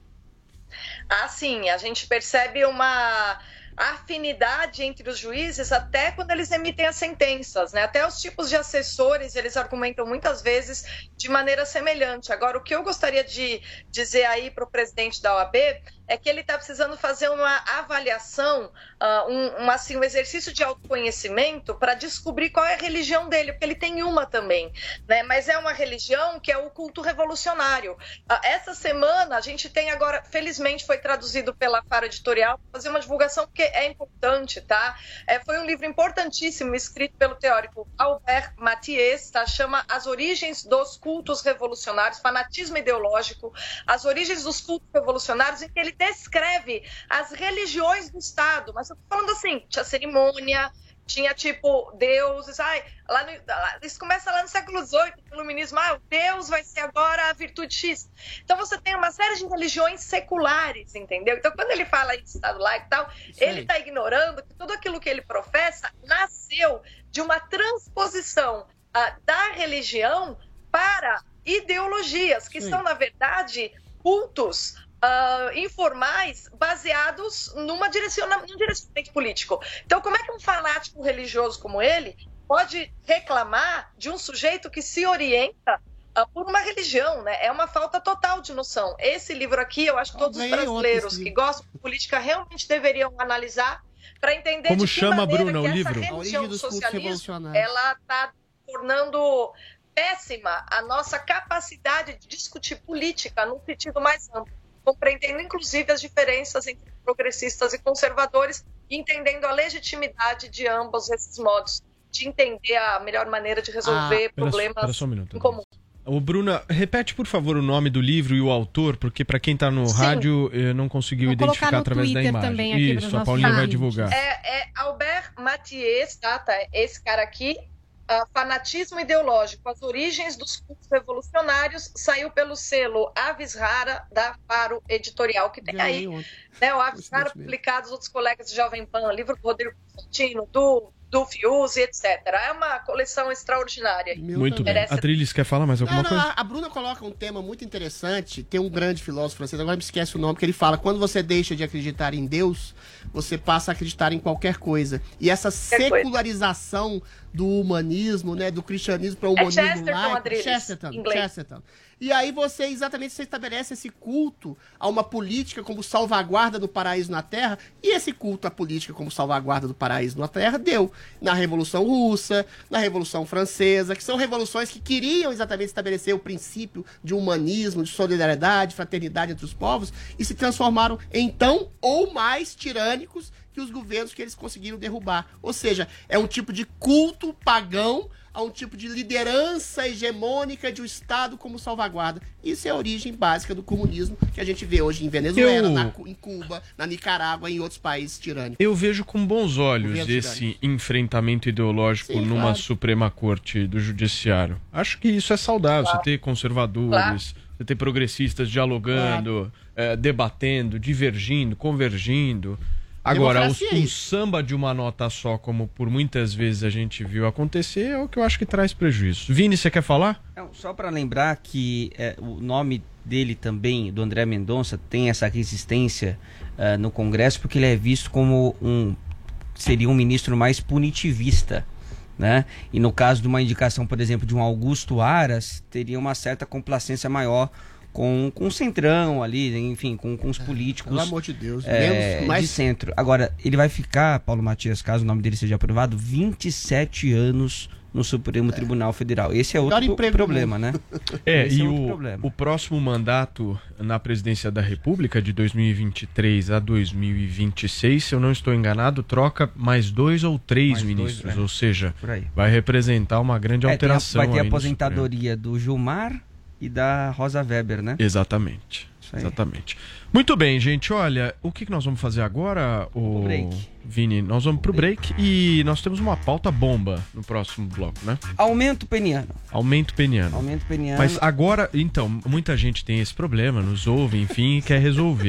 Ah, sim, a gente percebe uma afinidade entre os juízes até quando eles emitem as sentenças, né? Até os tipos de assessores, eles argumentam muitas vezes de maneira semelhante. Agora, o que eu gostaria de dizer aí para o presidente da O A B é que ele está precisando fazer uma avaliação, uh, um, um, assim, um exercício de autoconhecimento para descobrir qual é a religião dele, porque ele tem uma também, né? Mas é uma religião que é o culto revolucionário. Uh, essa semana a gente tem agora, felizmente foi traduzido pela Faro Editorial, para fazer uma divulgação porque é importante, tá? É, foi um livro importantíssimo escrito pelo teórico Albert Mathies, tá? Chama As Origens dos Cultos Revolucionários, Fanatismo Ideológico, As Origens dos Cultos Revolucionários, em que ele descreve as religiões do Estado, mas eu tô falando assim, tinha cerimônia, tinha tipo deuses, ai, lá no, lá, isso começa lá no século dezoito, o iluminismo, ah, o Deus vai ser agora a virtude X. Então você tem uma série de religiões seculares, entendeu? Então quando ele fala em Estado laico e tal, ele está ignorando que tudo aquilo que ele professa nasceu de uma transposição uh, da religião para ideologias, que Sim. são, na verdade, cultos Uh, informais baseados numa direciona, num direcionamento político. Então, como é que um fanático religioso como ele pode reclamar de um sujeito que se orienta uh, por uma religião, né? É uma falta total de noção. Esse livro aqui, eu acho que todos os brasileiros que gostam de política realmente deveriam analisar para entender como de que chama, maneira Bruna, que o essa livro? religião do socialismo, ela está tornando péssima a nossa capacidade de discutir política num sentido mais amplo, compreendendo inclusive as diferenças entre progressistas e conservadores e entendendo a legitimidade de ambos esses modos de entender a melhor maneira de resolver ah, problemas pera só um minuto, em comum. Ô, Bruna, repete, por favor, o nome do livro e o autor, porque para quem está no Sim. rádio eh, não conseguiu Vou identificar através Twitter da imagem. Isso, a Paulinha vai divulgar. É, é Albert Mathies, tá, tá? Esse cara aqui, Uh, Fanatismo Ideológico, As Origens dos Cultos Revolucionários, saiu pelo selo Avis Rara da Faro Editorial, que tem Já aí, né, o Avis Rara publicado, os outros colegas de Jovem Pan, livro do Rodrigo Constantino, do, do Fiuzi, etcétera. É uma coleção extraordinária. Meu muito bem. A Trilhis quer falar mais alguma não, coisa? Não, a Bruna coloca um tema muito interessante, tem um grande filósofo francês, agora me esquece o nome, que ele fala, quando você deixa de acreditar em Deus, você passa a acreditar em qualquer coisa. E essa qualquer secularização coisa. do humanismo, né, do cristianismo para o humanismo é Chesterton, laico, Chesterton, Chesterton. E aí você, exatamente, você estabelece esse culto a uma política como salvaguarda do paraíso na Terra, e esse culto à política como salvaguarda do paraíso na Terra deu na Revolução Russa, na Revolução Francesa, que são revoluções que queriam exatamente estabelecer o princípio de humanismo, de solidariedade, fraternidade entre os povos, e se transformaram em tão ou mais tirânicos que os governos que eles conseguiram derrubar. Ou seja, é um tipo de culto pagão a um tipo de liderança hegemônica de um Estado como salvaguarda. Isso é a origem básica do comunismo que a gente vê hoje em Venezuela, Eu... na, em Cuba, na Nicarágua e em outros países tirânicos. Eu vejo com bons olhos esse tirânicos. enfrentamento ideológico Sim, numa claro. Suprema Corte do Judiciário. Acho que isso é saudável, claro. Você ter conservadores, claro. você ter progressistas dialogando, claro. é, debatendo, divergindo, convergindo. Agora, o, o samba de uma nota só, como por muitas vezes a gente viu acontecer, é o que eu acho que traz prejuízo. Vini, você quer falar? Não, só para lembrar que é, o nome dele também, do André Mendonça, tem essa resistência uh, no Congresso, porque ele é visto como um... seria um ministro mais punitivista, né? E no caso de uma indicação, por exemplo, de um Augusto Aras, teria uma certa complacência maior com, com o centrão ali, enfim, com, com os políticos. Pelo amor de Deus, é, menos, mais... de centro. Agora, ele vai ficar, Paulo Matias, caso o nome dele seja aprovado, vinte e sete anos no Supremo é. Tribunal Federal. Esse é outro problema, né? É, Esse e é o, o próximo mandato na presidência da República, de dois mil e vinte e três a dois mil e vinte e seis, se eu não estou enganado, troca mais dois ou três mais ministros, dois, é. ou seja, vai representar uma grande é, alteração. A, vai ter a aposentadoria do Gilmar e da Rosa Weber, né? Exatamente. Exatamente. Muito bem, gente. Olha, o que nós vamos fazer agora, o break. Vini? Nós vamos pro break e nós temos uma pauta bomba no próximo bloco, né? Aumento peniano. Aumento peniano. Aumento peniano. Mas agora, então, muita gente tem esse problema, nos ouve, enfim, e quer resolver.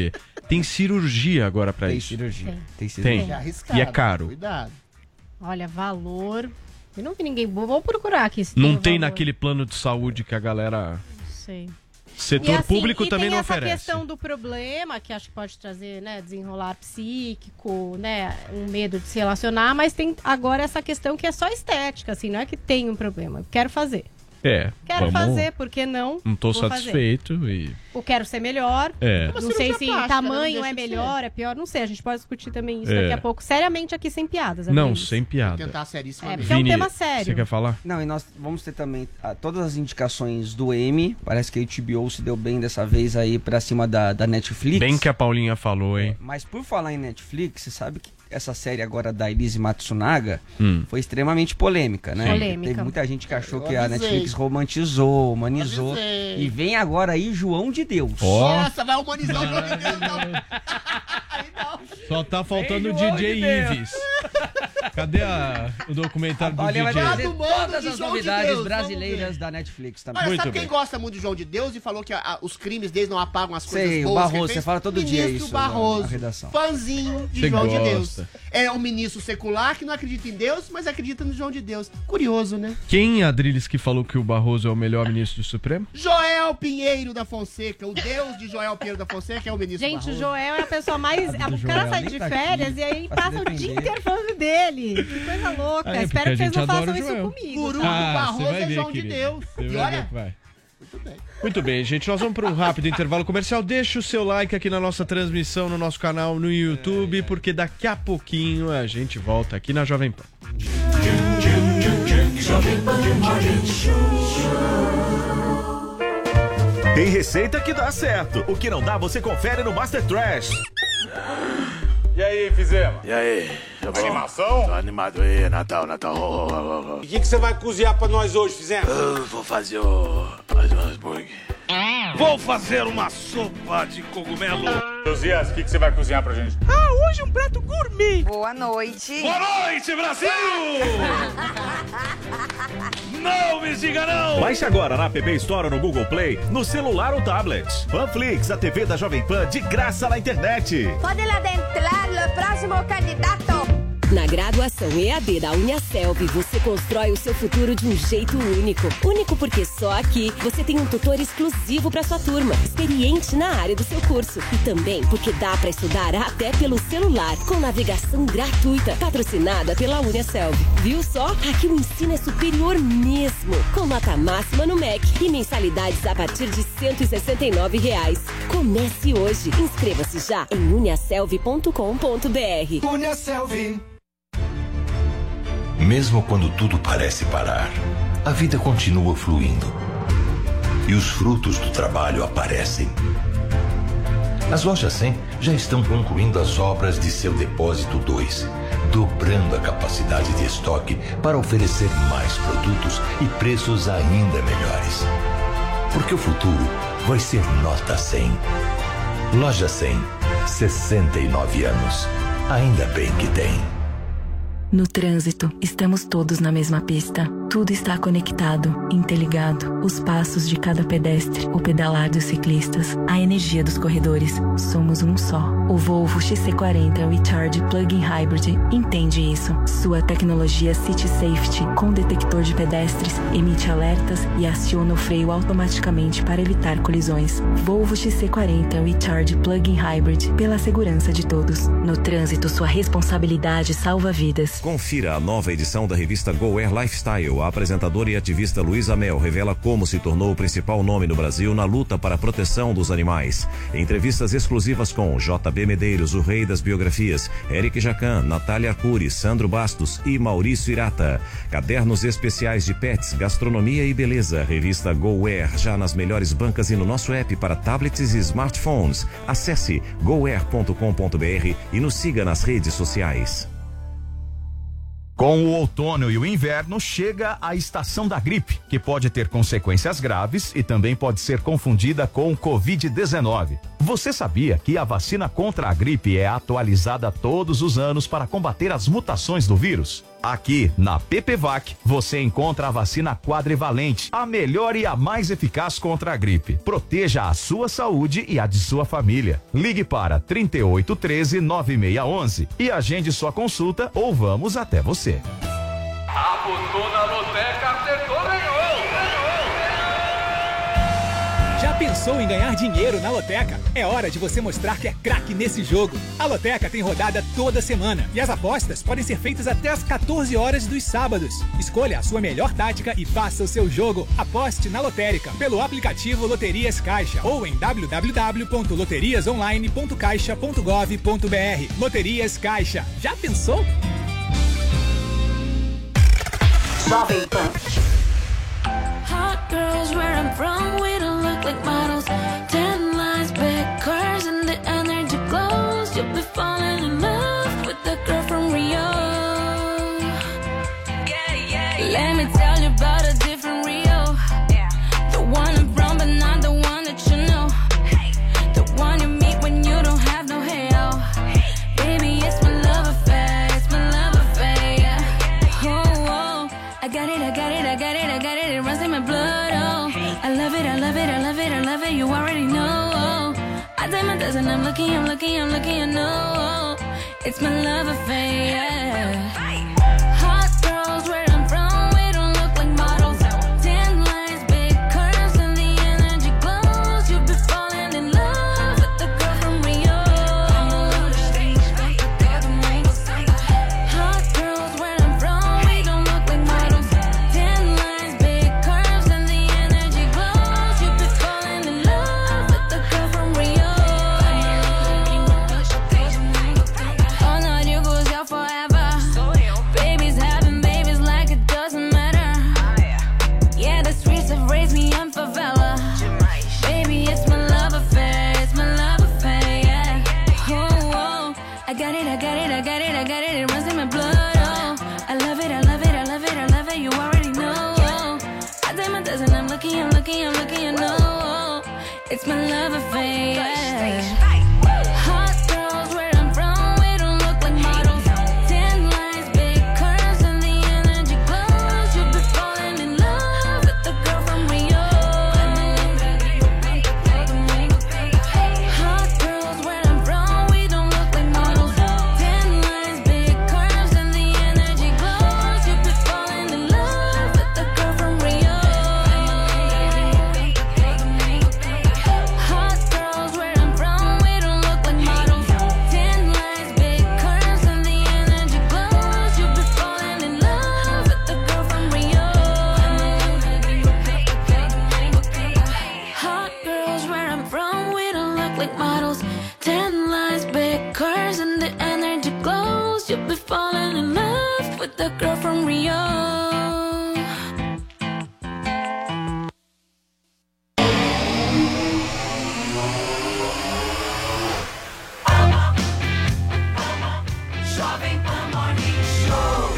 Tem cirurgia agora pra Tem isso. cirurgia. Tem. Tem cirurgia. Tem. É arriscado, E é caro. Cuidado. Olha, valor. Eu não vi ninguém. Vou procurar aqui. Se Não o tem valor. naquele plano de saúde que a galera... Não sei. Setor E assim, público e também tem não essa oferece. questão do problema, que acho que pode trazer, né, desenrolar psíquico, né, um medo de se relacionar, mas tem agora essa questão que é só estética, assim, não é que tem um problema. Quero fazer. É, Quero vamos... fazer, por que não? Não tô Vou satisfeito e... fazer. Ou quero ser melhor. É. Não sei se plástica, tamanho não é deixa de melhor, é pior, não sei. A gente pode discutir também isso É. daqui a pouco, seriamente aqui, sem piadas. Não, amigos. sem piada. Tentar seríssima É, mesmo. porque é um Vini, tema sério. Você quer falar? Não, e nós vamos ter também ah, todas as indicações do Emmy. Parece que a H B O se deu bem dessa vez aí pra cima da, da Netflix. Bem que a Paulinha falou, hein? Mas por falar em Netflix, você sabe que essa série agora da Elise Matsunaga Hum. foi extremamente polêmica, né? Sim. Polêmica. Teve muita gente que achou Eu que a avisei. Netflix romantizou, humanizou. avisei. E vem agora aí João de Deus. Ó, Nossa, vai humanizar o João de Deus, não. Aí não. só tá faltando o João D J de Deus. Ives. Cadê a- o documentário do Olha, vai D J? trazer Todo mundo todas de as João de novidades Deus, vamos brasileiras ver. da Netflix também. Olha, Muito sabe bem. quem gosta muito de João de Deus e falou que a- a- os crimes deles não apagam as coisas Sei, o boas que ele Barroso, fez? você fala todo dia Ministro isso na- na Barroso, redação. fãzinho de Você João de gosta. Deus. É um ministro secular que não acredita em Deus, mas acredita no João de Deus. Curioso, né? Quem, Adriles, que falou que o Barroso é o melhor ministro do Supremo? Joel Pinheiro da Fonseca, o Deus de Joel Pinheiro da Fonseca é o ministro Gente, o Barroso. Joel é a pessoa mais. do O Joel cara sai nem de tá férias aqui e aí pra se passa o dia defender. inteiro falando dele. Que coisa louca. Ah, é, Espero porque que a vocês gente não adora façam o isso Joel. comigo. Guru tá? do Ah, Barroso você vai é ver, João de querido. Deus. Você E vai olha, ver que vai. muito bem. Muito bem, gente, nós vamos para um rápido intervalo comercial. Deixa o seu like aqui na nossa transmissão, no nosso canal no YouTube, porque daqui a pouquinho a gente volta aqui na Jovem Pan. Tem receita que dá certo. O que não dá, você confere no Master Trash. E aí, fizemos? E aí? Eu vou... Animação? Tô animado aí, Natal, Natal. Oh, oh, oh, oh. E o que que você vai cozinhar pra nós hoje, fizemos? Eu vou fazer o... fazer um hambúrguer. Vou fazer uma sopa de cogumelo. Josias, o que que você vai cozinhar pra gente? Ah, hoje um prato gourmet. Boa noite. Boa noite, Brasil! Não me diga não! Baixe agora na App Store ou no Google Play, no celular ou tablet. Panflix, a T V da Jovem Pan, de graça na internet. Pode adentrar o próximo candidato. Na graduação E A D da Uniaselv, você constrói o seu futuro de um jeito único. Único porque só aqui você tem um tutor exclusivo para sua turma, experiente na área do seu curso. E também porque dá para estudar até pelo celular, com navegação gratuita, patrocinada pela Uniaselv. Viu só? Aqui o ensino é superior mesmo, com nota máxima no M E C e mensalidades a partir de cento e sessenta e nove reais. Comece hoje. Inscreva-se já em uniaselv ponto com ponto br. Uniaselv. Mesmo quando tudo parece parar, a vida continua fluindo. E os frutos do trabalho aparecem. As lojas cem já estão concluindo as obras de seu depósito dois, dobrando a capacidade de estoque para oferecer mais produtos e preços ainda melhores. Porque o futuro vai ser nota cem. Loja cem, sessenta e nove anos. Ainda bem que tem. No trânsito, estamos todos na mesma pista. Tudo está conectado, interligado. Os passos de cada pedestre, o pedalar dos ciclistas, a energia dos corredores. Somos um só. O Volvo X C quarenta Recharge Plug-in Hybrid entende isso. Sua tecnologia City Safety, com detector de pedestres, emite alertas e aciona o freio automaticamente para evitar colisões. Volvo X C quarenta Recharge Plug-in Hybrid, pela segurança de todos. No trânsito, sua responsabilidade salva vidas. Confira a nova edição da revista Go Air Lifestyle. A apresentadora e ativista Luísa Mel revela como se tornou o principal nome no Brasil na luta para a proteção dos animais. Entrevistas exclusivas com J B Medeiros, o rei das biografias, Eric Jacan, Natália Arcuri, Sandro Bastos e Maurício Irata. Cadernos especiais de pets, gastronomia e beleza. Revista Go Air, já nas melhores bancas e no nosso app para tablets e smartphones. Acesse go air ponto com ponto br e nos siga nas redes sociais. Com o outono e o inverno, chega a estação da gripe, que pode ter consequências graves e também pode ser confundida com o covid dezenove. Você sabia que a vacina contra a gripe é atualizada todos os anos para combater as mutações do vírus? Aqui, na P P V A C, você encontra a vacina quadrivalente, a melhor e a mais eficaz contra a gripe. Proteja a sua saúde e a de sua família. Ligue para trinta e oito, treze, noventa e seis onze e agende sua consulta ou vamos até você. Apostou na loteca, acertou, ganhou! Já pensou em ganhar dinheiro na Loteca? É hora de você mostrar que é craque nesse jogo. A Loteca tem rodada toda semana e as apostas podem ser feitas até às quatorze horas dos sábados. Escolha a sua melhor tática e faça o seu jogo. Aposte na Lotérica pelo aplicativo Loterias Caixa ou em w w w ponto loterias online ponto caixa ponto gov ponto b r. Loterias Caixa. Já pensou? Jovem Pan. Hot girls where I'm from, we don't look like models. Ten lines, big cars, and the energy glows. You'll be falling in love with the girl from Rio. Yeah, yeah, yeah. Let me tell you about a different Rio. Yeah. The one I'm from, but not the one that you know. Hey. The one you meet when you don't have no halo. Hey. Baby, it's my love affair, it's my love affair. Yeah. Oh, oh, I got it, I got it, I got it, I got it. It runs in my blood, oh. I love it, I love it, I love it, I love it. You already know, oh. I did my best and I'm looking, I'm looking, I'm looking, I know, oh. It's my love affair, yeah. Hot girls where I'm from, we don't look like models. Ten lines, big curves, and the energy glows. You'll be falling in love with the girl from Rio. Hot girls where I'm from, we don't look like models. Ten lines, big curves, and the energy glows. You'll be falling in love with the girl from Rio. Oh no, you goes out forever. Babies having babies like it doesn't matter. Yeah, the streets have raised me in favela. Baby, it's my love affair, it's my love affair, yeah. Oh, oh, I got it, I got it, I got it, I got it. It runs in my blood, oh. I love it, I love it, I love it, I love it. You already know, oh. I did my best and I'm looking, I'm looking, I'm looking, I know, oh. It's my love affair, yeah. Hot girls where I'm from, we don't look like models. Ten lines, big curves, and the energy glows. You'll be falling in love with the girl from Rio. Hot girls where I'm from, we don't look like models. Ten lines, big curves, and the energy glows. You'll be falling in love with the girl from Rio. Hot girls where I'm from, we don't look like models. Ten lines, big curves, and the energy glows. You'll be falling in love with the girl from Rio. Hot girls where I'm from, we don't look like models. Ten lines, big curves, and the energy glows. You'll be falling in love with the girl from Rio. Jovem Pan Morning Show.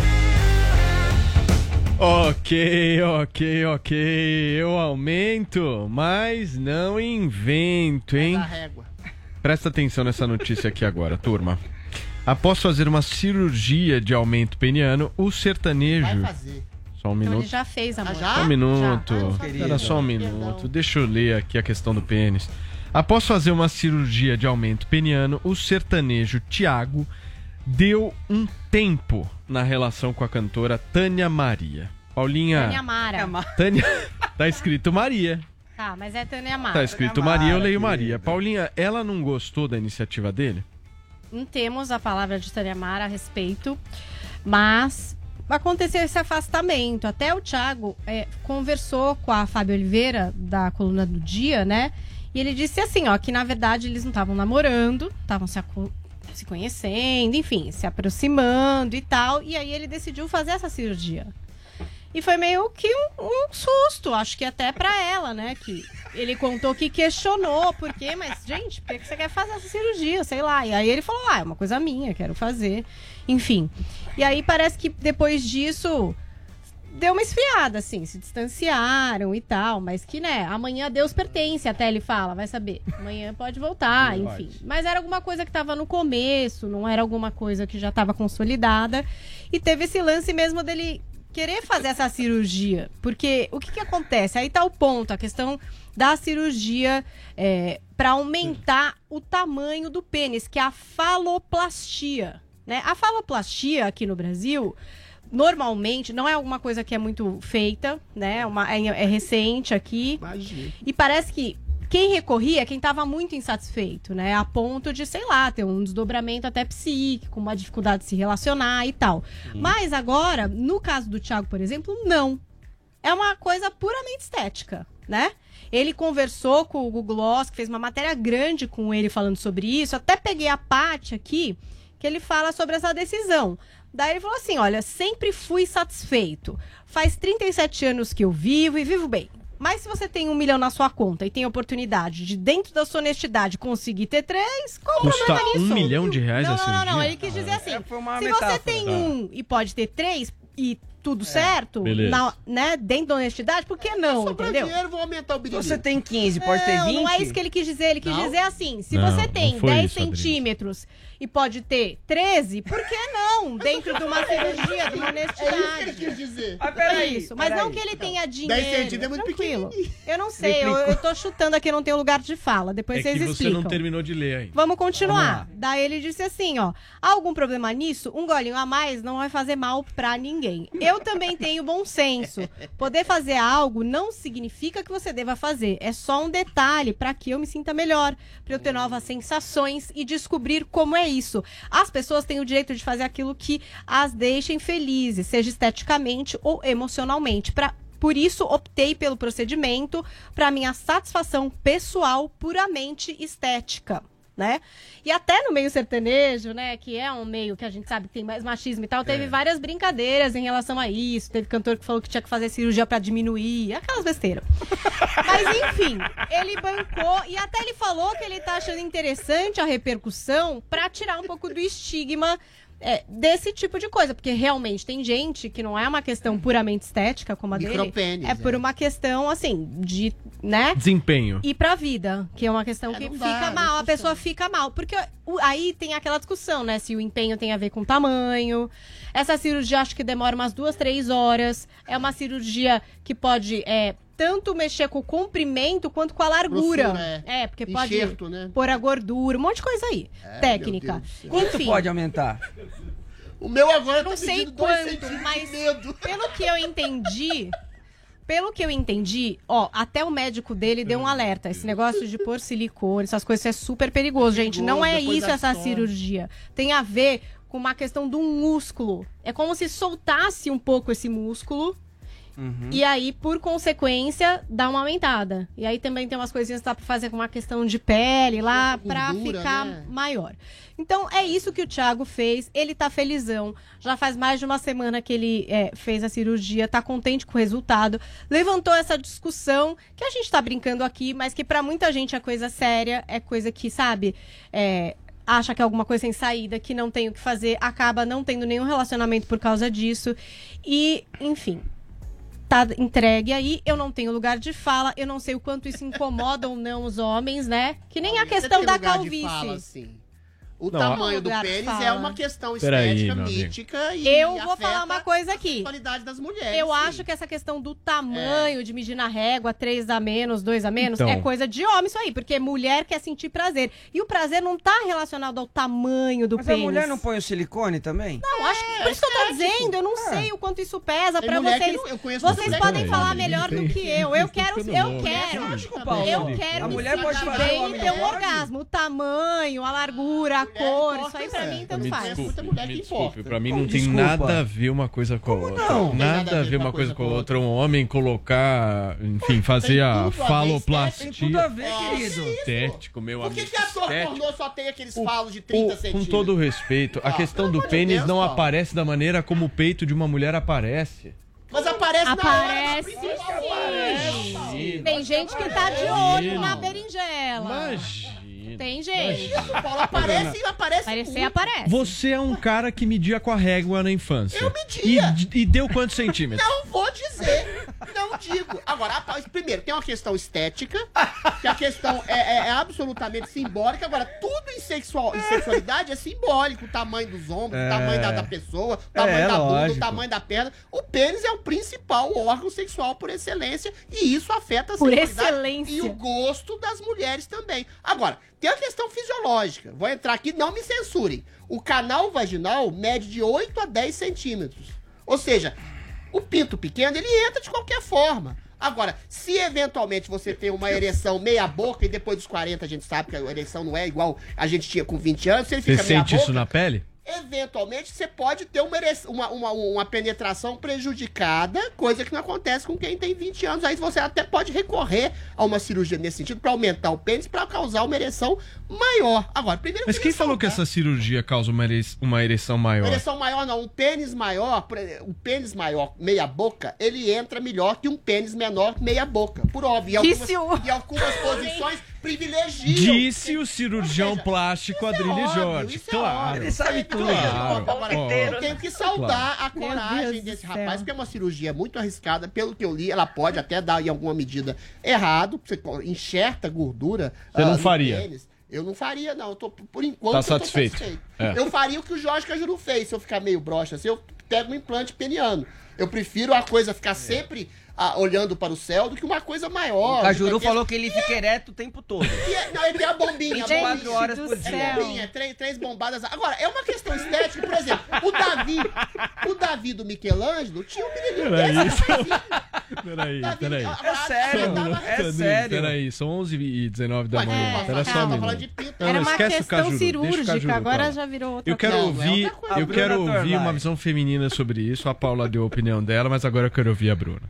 Ok, ok, ok. Eu aumento, mas não invento, hein? Presta atenção nessa notícia aqui agora, turma. Após fazer uma cirurgia de aumento peniano, o sertanejo... Vai fazer. Só um Então minuto. ele já fez, amor. Só um minuto. Já. Era só um minuto. Deixa eu ler aqui a questão do pênis. Após fazer uma cirurgia de aumento peniano, o sertanejo Thiago deu um tempo na relação com a cantora Tânia Maria. Paulinha... Tânia Mara. Tânia... Tá escrito Maria. Tá, mas é Tânia Mara. Tá escrito Maria, eu leio Maria. Paulinha, ela não gostou da iniciativa dele? Não temos a palavra de Tânia Mara a respeito, mas aconteceu esse afastamento. Até o Thiago é, conversou com a Fábio Oliveira, da Coluna do Dia, né? E ele disse assim, ó, que na verdade eles não estavam namorando, estavam se, se conhecendo, enfim, se aproximando e tal. E aí ele decidiu fazer essa cirurgia. E foi meio que um, um susto, acho que até pra ela, né? Que ele contou que questionou, por quê? Mas, gente, por que você quer fazer essa cirurgia? Sei lá. E aí ele falou, ah, é uma coisa minha, quero fazer. Enfim. E aí parece que depois disso, deu uma esfriada, assim, se distanciaram e tal, mas que, né, amanhã Deus pertence, até ele fala, vai saber. Amanhã pode voltar, enfim. Mas era alguma coisa que tava no começo, não era alguma coisa que já tava consolidada. E teve esse lance mesmo dele querer fazer essa cirurgia. Porque o que que acontece? Aí tá o ponto, a questão da cirurgia é, para aumentar o tamanho do pênis, que é a faloplastia, né? A faloplastia aqui no Brasil, normalmente, não é alguma coisa que é muito feita, né? Uma, é, é recente aqui. Imagina. E parece que quem recorria é quem estava muito insatisfeito, né? A ponto de, sei lá, ter um desdobramento até psíquico, uma dificuldade de se relacionar e tal. Hum. Mas agora, no caso do Thiago, por exemplo, não. É uma coisa puramente estética, né? Ele conversou com o Google Gloss, que fez uma matéria grande com ele falando sobre isso. Até peguei a parte aqui que ele fala sobre essa decisão. Daí ele falou assim, olha, sempre fui satisfeito. Faz trinta e sete anos que eu vivo e vivo bem. Mas se você tem um milhão na sua conta e tem a oportunidade de, dentro da sua honestidade, conseguir ter três, qual o Custa problema nisso? um milhão de reais não, a não, cirurgia? não, não, ele quis dizer assim, É, foi uma se metáfora. você tem Tá. um e pode ter três e tudo certo, beleza. na, né, dentro da honestidade, por que não, Sobrou entendeu? dinheiro, vou aumentar o Se bilhete. você tem quinze, pode ter Não, vinte? não é isso que ele quis dizer. Ele quis Não? dizer assim, se Não, você não tem foi dez isso, Adriano. centímetros e pode ter treze, por que não? Dentro de uma cirurgia, de uma É isso que honestidade. ele quis dizer. Ah, É peraí, isso, mas peraí. não que ele tenha dinheiro. dez centímetros é muito tranquilo. pequenininho. Eu não sei, eu, eu tô chutando aqui, não tenho lugar de fala. Depois É vocês que você explicam. não terminou de ler ainda. Vamos continuar. Vamos lá. Daí ele disse assim, ó, há algum problema nisso? Um golinho a mais não vai fazer mal pra ninguém. Eu também tenho bom senso. Poder fazer algo não significa que você deva fazer. É só um detalhe pra que eu me sinta melhor, pra eu ter novas sensações e descobrir como é isso. As pessoas têm o direito de fazer aquilo que as deixem felizes, seja esteticamente ou emocionalmente. Pra Por isso, optei pelo procedimento para minha satisfação pessoal puramente estética, né? E até no meio sertanejo, né, que é um meio que a gente sabe que tem mais machismo e tal, teve É. várias brincadeiras em relação a isso. Teve cantor que falou que tinha que fazer cirurgia para diminuir, aquelas besteiras. Mas enfim, ele bancou e até ele falou que ele tá achando interessante a repercussão para tirar um pouco do estigma é, desse tipo de coisa, porque realmente tem gente que não é uma questão puramente estética como a dele, Micropênis, é por é. uma questão, assim, de, né? Desempenho. E pra vida, que é uma questão É, que não fica dá, mal, não a pessoa fica mal. Porque o- aí tem aquela discussão, né? Se o empenho tem a ver com tamanho. Essa cirurgia acho que demora umas duas, três horas. É uma cirurgia que pode é, tanto mexer com o comprimento quanto com a largura. Grossura, é. porque Enxerto, pode né? pôr a gordura, um monte de coisa aí. É, técnica. meu Deus do céu. Quanto Enfim, pode aumentar? O meu agora eu não tá sei pedindo dois quanto, centímetros mas de medo. pelo que eu entendi, pelo que eu entendi, ó, até o médico dele deu um alerta. Esse negócio de pôr silicone, essas coisas é super perigoso, gente. Não é depois isso da essa história. cirurgia. Tem a ver com uma questão do músculo. É como se soltasse um pouco esse músculo. Uhum. E aí, por consequência, dá uma aumentada. E aí também tem umas coisinhas que dá pra fazer com uma questão de pele lá, pra Gordura, ficar né? maior. Então, é isso que o Thiago fez. Ele tá felizão. Já faz mais de uma semana que ele é, fez a cirurgia, tá contente com o resultado. Levantou essa discussão, que a gente tá brincando aqui, mas que pra muita gente é coisa séria, é coisa que, sabe, é, acha que é alguma coisa sem saída, que não tem o que fazer, acaba não tendo nenhum relacionamento por causa disso. E, enfim, tá entregue aí, eu não tenho lugar de fala, eu não sei o quanto isso incomoda ou não os homens, né? Que nem a Você questão tem da lugar de calvície. fala, assim. O Não, tamanho a- do lugar de pênis fala. é uma questão Peraí, estética, meu amigo. mítica e Eu vou afeta falar uma coisa aqui. a sexualidade das mulheres. Eu sim. acho que essa questão do tamanho, de medir na régua, três a menos, dois a menos, Então. é coisa de homem isso aí, porque mulher quer sentir prazer. E o prazer não tá relacionado ao tamanho do Mas a pênis. mulher não põe o silicone também? Não, acho que por isso que eu tô dizendo, eu não sei o quanto isso pesa Tem pra mulher que vocês. não- eu conheço Vocês mulher que podem não falar tem. melhor do Tem- que eu. Eu quero, ficando eu louco. quero. Lógico, Paulo. Eu quero A me mulher pode sentir fazer, o bem e homem ter não um pode? orgasmo. O tamanho, a largura, a cor, isso aí pra mim tanto Me faz. desculpe, Muita mulher me que desculpe. importa. Pra mim Como não tem desculpa? nada a ver uma coisa com a outra. não? Nada a ver uma coisa com a outra. Um homem colocar, enfim, fazer Tem a tudo a ver, faloplastia. Tem tudo a ver, Ó, querido. Estético, meu Por amigo. que, que ator estético. pornô só tem aqueles O- falos de trinta o- centímetros? com todo o respeito, a Ah, questão pelo do amor de pênis Deus, não Paulo. aparece da maneira como o peito de uma mulher aparece. Mas aparece, Aparece na hora. sim. Tem gente que tá de olho na berinjela. Imagina. Não tem jeito. Isso, Paulo, aparece e aparece Aparecer, muito. aparece. Você é um cara que media com a régua na infância. Eu media. E, e deu quantos centímetros? Não vou dizer. Não digo. Agora, a- primeiro, tem uma questão estética, que a questão é, é- é absolutamente simbólica. Agora, tudo em, sexual, em sexualidade é simbólico. O tamanho dos ombros, É. o tamanho da, da pessoa, o tamanho É, da bunda, lógico. o tamanho da perna. O pênis é o principal órgão sexual por excelência e isso afeta a Por sexualidade excelência. e o gosto das mulheres também. Agora, tem a questão fisiológica. Vou entrar aqui, não me censurem. O canal vaginal mede de oito a dez centímetros. Ou seja, o pinto pequeno, ele entra de qualquer forma. Agora, se eventualmente você tem uma ereção meia boca, e depois dos quarenta a gente sabe que a ereção não é igual a gente tinha com vinte anos, se ele Você fica meia sente boca, isso na pele? eventualmente você pode ter uma, ereção- uma, uma, uma penetração prejudicada, coisa que não acontece com quem tem vinte anos. Aí você até pode recorrer a uma cirurgia nesse sentido para aumentar o pênis, para causar uma ereção maior. Agora, primeiro Mas quem falou que essa cirurgia causa uma, ere- uma ereção maior? ereção maior não, um pênis maior, por exemplo, o pênis maior, meia boca, ele entra melhor que um pênis menor, meia boca, por óbvio. E Disse algumas, e algumas posições privilegiam. Disse o cirurgião plástico Adrilho Jorge. isso é Claro. óbvio. Ele sabe tudo. Claro. Agora, Ó, eu tenho que saudar claro. a coragem Deus desse do rapaz, céu. porque é uma cirurgia muito arriscada, pelo que eu li, ela pode até dar em alguma medida errado, você enxerta gordura. Você não no faria? pênis. Eu não faria, não. Eu tô, por enquanto, Tá eu tô satisfeito? satisfeito. É. Eu faria o que o Jorge Cajuru fez, se eu ficar meio broxa assim, eu pego um implante peniano. Eu prefiro a coisa ficar sempre ah, olhando para o céu do que uma coisa maior. O Cajuru Porque- falou que ele fica ereto o tempo todo. E é- não, ele tem a bombinha. vinte e quatro bombinha. horas por dia. É bombinha, três, três bombadas. Agora, é uma questão estética, por exemplo, o Davi, o Davi do Michelangelo tinha um menininho Peraí, desse. Peraí, Davi, peraí. agora, É sério, eu tava- é sério. Peraí, são onze e dezenove da Ué, manhã. é, Espera é, só tô um falando minuto. de pinto. Não, Era não, uma esquece o questão Cajuru, deixa o cirúrgica, Cajuru agora falar. já virou outra Eu quero coisa. Não, é ouvir, outra coisa. eu A quero Bruna ouvir Torlai. uma visão feminina sobre isso. A Paula deu a opinião dela, mas agora eu quero ouvir a Bruna.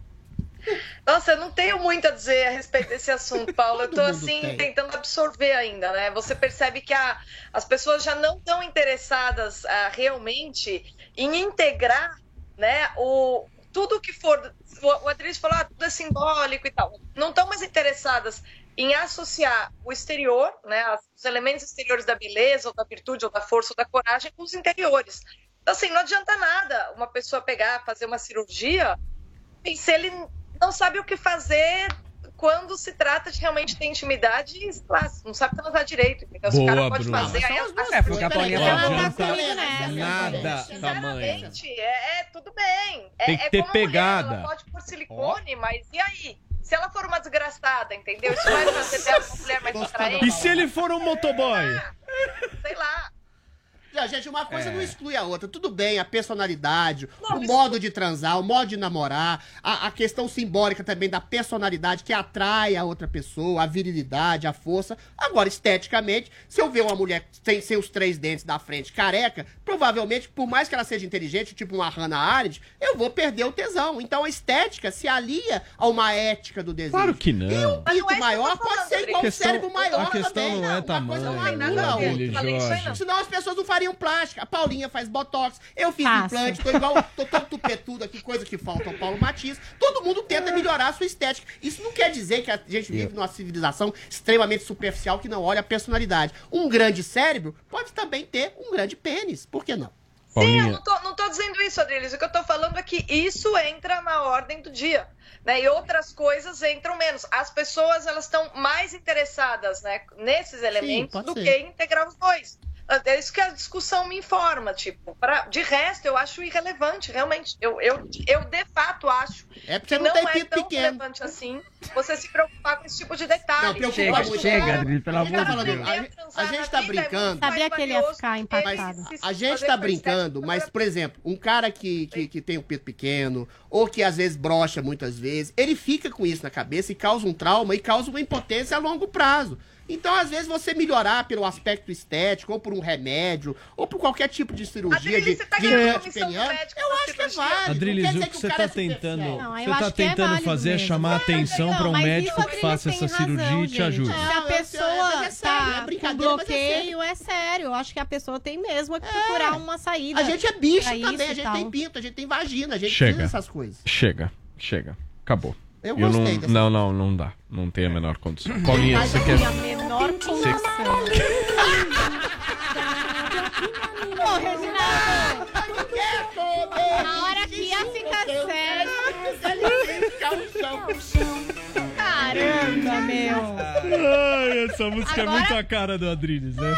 Nossa, eu não tenho muito a dizer a respeito desse assunto, Paulo. Eu tô Todo mundo assim, tem. tentando absorver ainda, né? Você percebe que a- as pessoas já não estão interessadas ah, realmente em integrar, né, o, tudo que for. O, o Adriles falou, ah, tudo é simbólico e tal. Não estão mais interessadas em associar o exterior, né, as- os elementos exteriores da beleza, ou da virtude, ou da força, ou da coragem, com os interiores. Então, assim, não adianta nada uma pessoa pegar, fazer uma cirurgia, e se ele não sabe o que fazer quando se trata de realmente ter intimidade, sei lá, não sabe transar direito. Então, se o Boa, cara pode Bruna. fazer, aí a- É, porque a Paulinha Peraí, falou. Ela tá Não comigo nessa. Nada tamanho. Sinceramente, é, é tudo bem. É, Tem que é ter como mulher, pegada. ela pode pôr silicone, mas e aí? Se ela for uma desgraçada, entendeu? Isso vai fazer dela uma mulher mais atraente? E se ele for um motoboy? Sei lá. Já, gente, uma coisa É. não exclui a outra. Tudo bem, a personalidade, Não, o isso- modo de transar, o modo de namorar, a, a questão simbólica também da personalidade que atrai a outra pessoa, a virilidade, a força. Agora, esteticamente, se eu ver uma mulher sem, sem os três dentes da frente, careca, provavelmente, por mais que ela seja inteligente, tipo uma Hannah Arendt, eu vou perder o tesão. Então a estética se alia a uma ética do desejo. Claro que não. E o Mas não é pinto isso que eu maior tô pode falando, ser Adri. igual A o questão- cérebro maior a questão também. não é Uma tamanho, coisa não Adri, anula a outra. Adri, Falei isso aí, não. Senão as pessoas não fariam plástica. A Paulinha faz botox, eu fiz Faço. implante, tô igual, tô todo tupetudo aqui, coisa que falta ao Paulo Matias. Todo mundo tenta melhorar a sua estética. Isso não quer dizer que a gente vive numa civilização extremamente superficial que não olha a personalidade. Um grande cérebro pode também ter um grande pênis. Por que não? Sim, eu Paulinha. não tô, não tô dizendo isso, Adriles. O que eu tô falando é que isso entra na ordem do dia, né? E outras coisas entram menos. As pessoas, elas estão mais interessadas, né, nesses elementos pode do ser. que integrar os dois. É isso que a discussão me informa, tipo, pra, de resto eu acho irrelevante, realmente. Eu, eu, eu de fato acho É porque que não não tem é pinto tão pequeno. relevante assim você se preocupar com esse tipo de detalhe. Não, preocupa Chega, muito. chega, Adri, pelo A gente amor tá de falando, Deus. a, a gente tá brincando. Sabia que ele ia ficar empatado. A gente tá brincando, mas, por exemplo, um cara que, que, que tem um pinto pequeno, ou que às vezes brocha muitas vezes, ele fica com isso na cabeça e causa um trauma e causa uma impotência a longo prazo. Então, às vezes, você melhorar pelo aspecto estético, ou por um remédio, ou por qualquer tipo de cirurgia, Adriles, de, você tá de ganhando implante comissão do peniano, médico eu na acho que é cirurgia. válido. Adriles, Não quer o dizer que o você cara tá é superficial. tentando. Não, eu Você acho tá que é tentando válido fazer mesmo. chamar a atenção Não, para um mas médico isso que ele faça tem essa razão, cirurgia e te gente. ajude. Se a Não, eu sei, pessoa mas é sério, é tá com brincadeira, mas é bloqueio, é sério. Eu acho que a pessoa tem mesmo que procurar uma saída. A gente é bicho pra também, isso a e gente tal. tem pinto, a gente tem vagina, a gente Chega. precisa dessas coisas. Chega, chega. Acabou. Eu não, gostei dessa- não, não, não dá. Não tem a menor condição. Paulinha, Mas você eu quer. queria mesmo. menor condição. Ô, Reginaldo! Na hora que ia ficar sério. Caramba, meu! Ai, essa música Agora... é muito a cara do Adriles, né?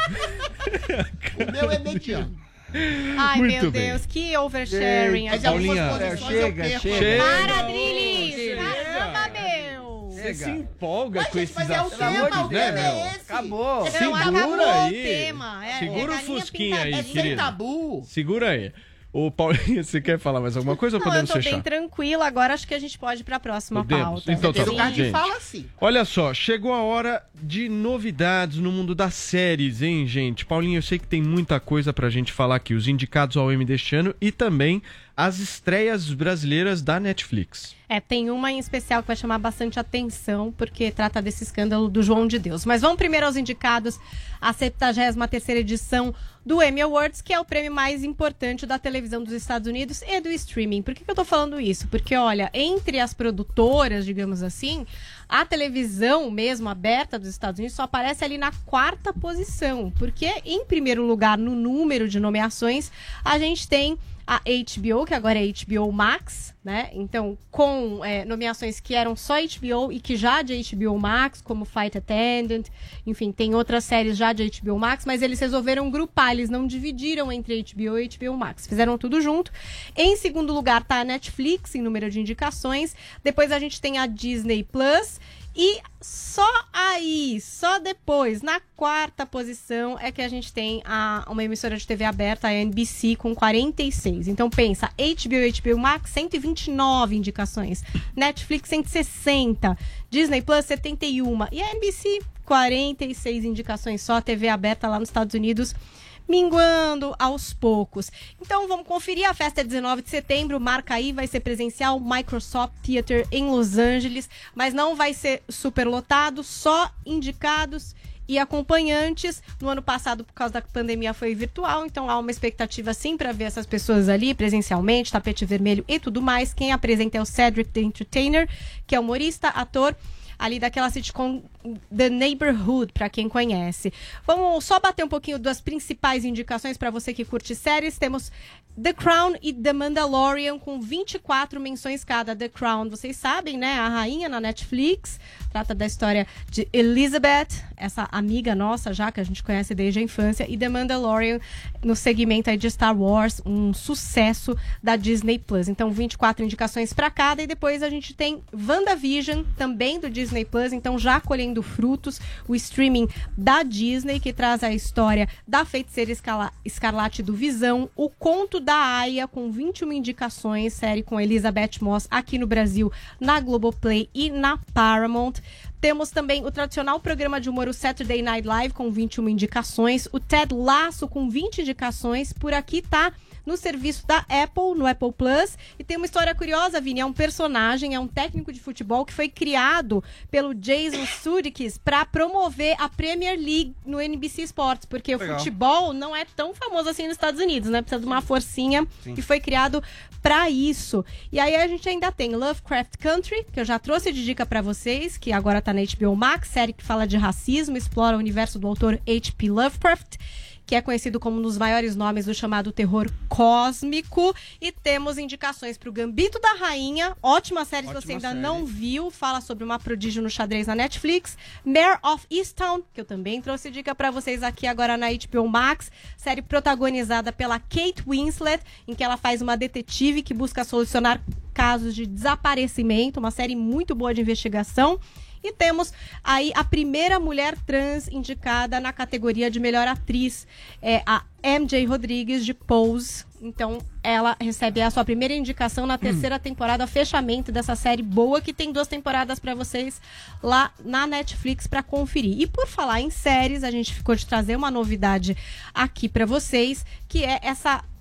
O meu é mediano. Ai, Muito meu bem. Deus, que oversharing. Mas Paulinha, algumas posições eu chega, perco. chega. Para, Adriles! Caramba, meu! Você se empolga Mas, com gente, esses mas é o assuntos, tema, o né, tema é meu? esse. Acabou. Não, Segura acabou aí. o tema. É, Segura é o galinha fusquinha aí, pintadinha. É sem querido. tabu. Segura aí. Ô, Paulinho, você quer falar mais alguma coisa ou Não, eu podemos tô fechar? bem tranquila. Agora acho que a gente pode ir pra próxima Podemos. pauta. Então tá Tem bom. lugar de Gente, fala assim. olha só, chegou a hora de novidades no mundo das séries, hein, gente? Paulinho, eu sei que tem muita coisa pra gente falar aqui. Os indicados ao Emmy deste ano e também as estreias brasileiras da Netflix. É, tem uma em especial que vai chamar bastante atenção, porque trata desse escândalo do João de Deus. Mas vamos primeiro aos indicados à septuagésima terceira edição do Emmy Awards, que é o prêmio mais importante da televisão dos Estados Unidos e do streaming. Por que, que eu tô falando isso? Porque, olha, entre as produtoras, digamos assim, a televisão mesmo aberta dos Estados Unidos só aparece ali na quarta posição. Porque, em primeiro lugar, no número de nomeações, a gente tem a H B O, que agora é H B O Max, né? Então, com é, nomeações que eram só H B O e que já de H B O Max, como Flight Attendant, enfim, tem outras séries já de H B O Max, mas eles resolveram grupar, eles não dividiram entre H B O e H B O Max, fizeram tudo junto. Em segundo lugar tá a Netflix, em número de indicações. Depois a gente tem a Disney Plus. E só aí, só depois, na quarta posição, é que a gente tem a, uma emissora de T V aberta, a N B C, com quarenta e seis. Então pensa, H B O e H B O Max, cento e vinte e nove indicações. Netflix, cento e sessenta. Disney Plus, setenta e um. E a N B C, quarenta e seis indicações só. T V aberta lá nos Estados Unidos, minguando aos poucos. Então vamos conferir, a festa é dezenove de setembro, marca aí, vai ser presencial, Microsoft Theater em Los Angeles, mas não vai ser superlotado, só indicados e acompanhantes. No ano passado, por causa da pandemia, foi virtual, então há uma expectativa sim para ver essas pessoas ali presencialmente, tapete vermelho e tudo mais. Quem apresenta é o Cedric the Entertainer, que é humorista, ator, ali daquela sitcom The Neighborhood, para quem conhece. Vamos só bater um pouquinho das principais indicações para você que curte séries. Temos The Crown e The Mandalorian, com vinte e quatro menções cada. The Crown, vocês sabem, né? A rainha na Netflix. Trata da história de Elizabeth, essa amiga nossa já, que a gente conhece desde a infância. E The Mandalorian, no segmento aí de Star Wars, um sucesso da Disney Plus. Então, vinte e quatro indicações para cada. E depois a gente tem WandaVision, também do Disney Plus. Então, já colhendo frutos, o streaming da Disney, que traz a história da Feiticeira Escala- Escarlate do Visão. O Conto da Aia, com vinte e uma indicações, série com Elizabeth Moss aqui no Brasil, na Globoplay e na Paramount. Temos também o tradicional programa de humor, o Saturday Night Live, com vinte e uma indicações. O Ted Lasso, com vinte indicações. Por aqui tá no serviço da Apple, no Apple Plus. E tem uma história curiosa, Vini. É um personagem, é um técnico de futebol que foi criado pelo Jason Sudeikis para promover a Premier League no N B C Sports. Porque Legal. o futebol não é tão famoso assim nos Estados Unidos, né? Precisa de uma forcinha. Sim. E foi criado para isso. E aí a gente ainda tem Lovecraft Country, que eu já trouxe de dica para vocês, que agora tá na H B O Max, série que fala de racismo, explora o universo do autor H P Lovecraft, que é conhecido como um dos maiores nomes do chamado terror cósmico. E temos indicações para o Gambito da Rainha, ótima série, se você ainda série. não viu, fala sobre uma prodígio no xadrez na Netflix. Mare of Easttown, que eu também trouxe dica para vocês aqui agora na H B O Max, série protagonizada pela Kate Winslet, em que ela faz uma detetive que busca solucionar casos de desaparecimento, uma série muito boa de investigação. E temos aí a primeira mulher trans indicada na categoria de melhor atriz, é a M J Rodrigues, de Pose. Então, ela recebe a sua primeira indicação na terceira hum. temporada, fechamento dessa série boa, que tem duas temporadas para vocês lá na Netflix para conferir. E por falar em séries, a gente ficou de trazer uma novidade aqui para vocês, que é essa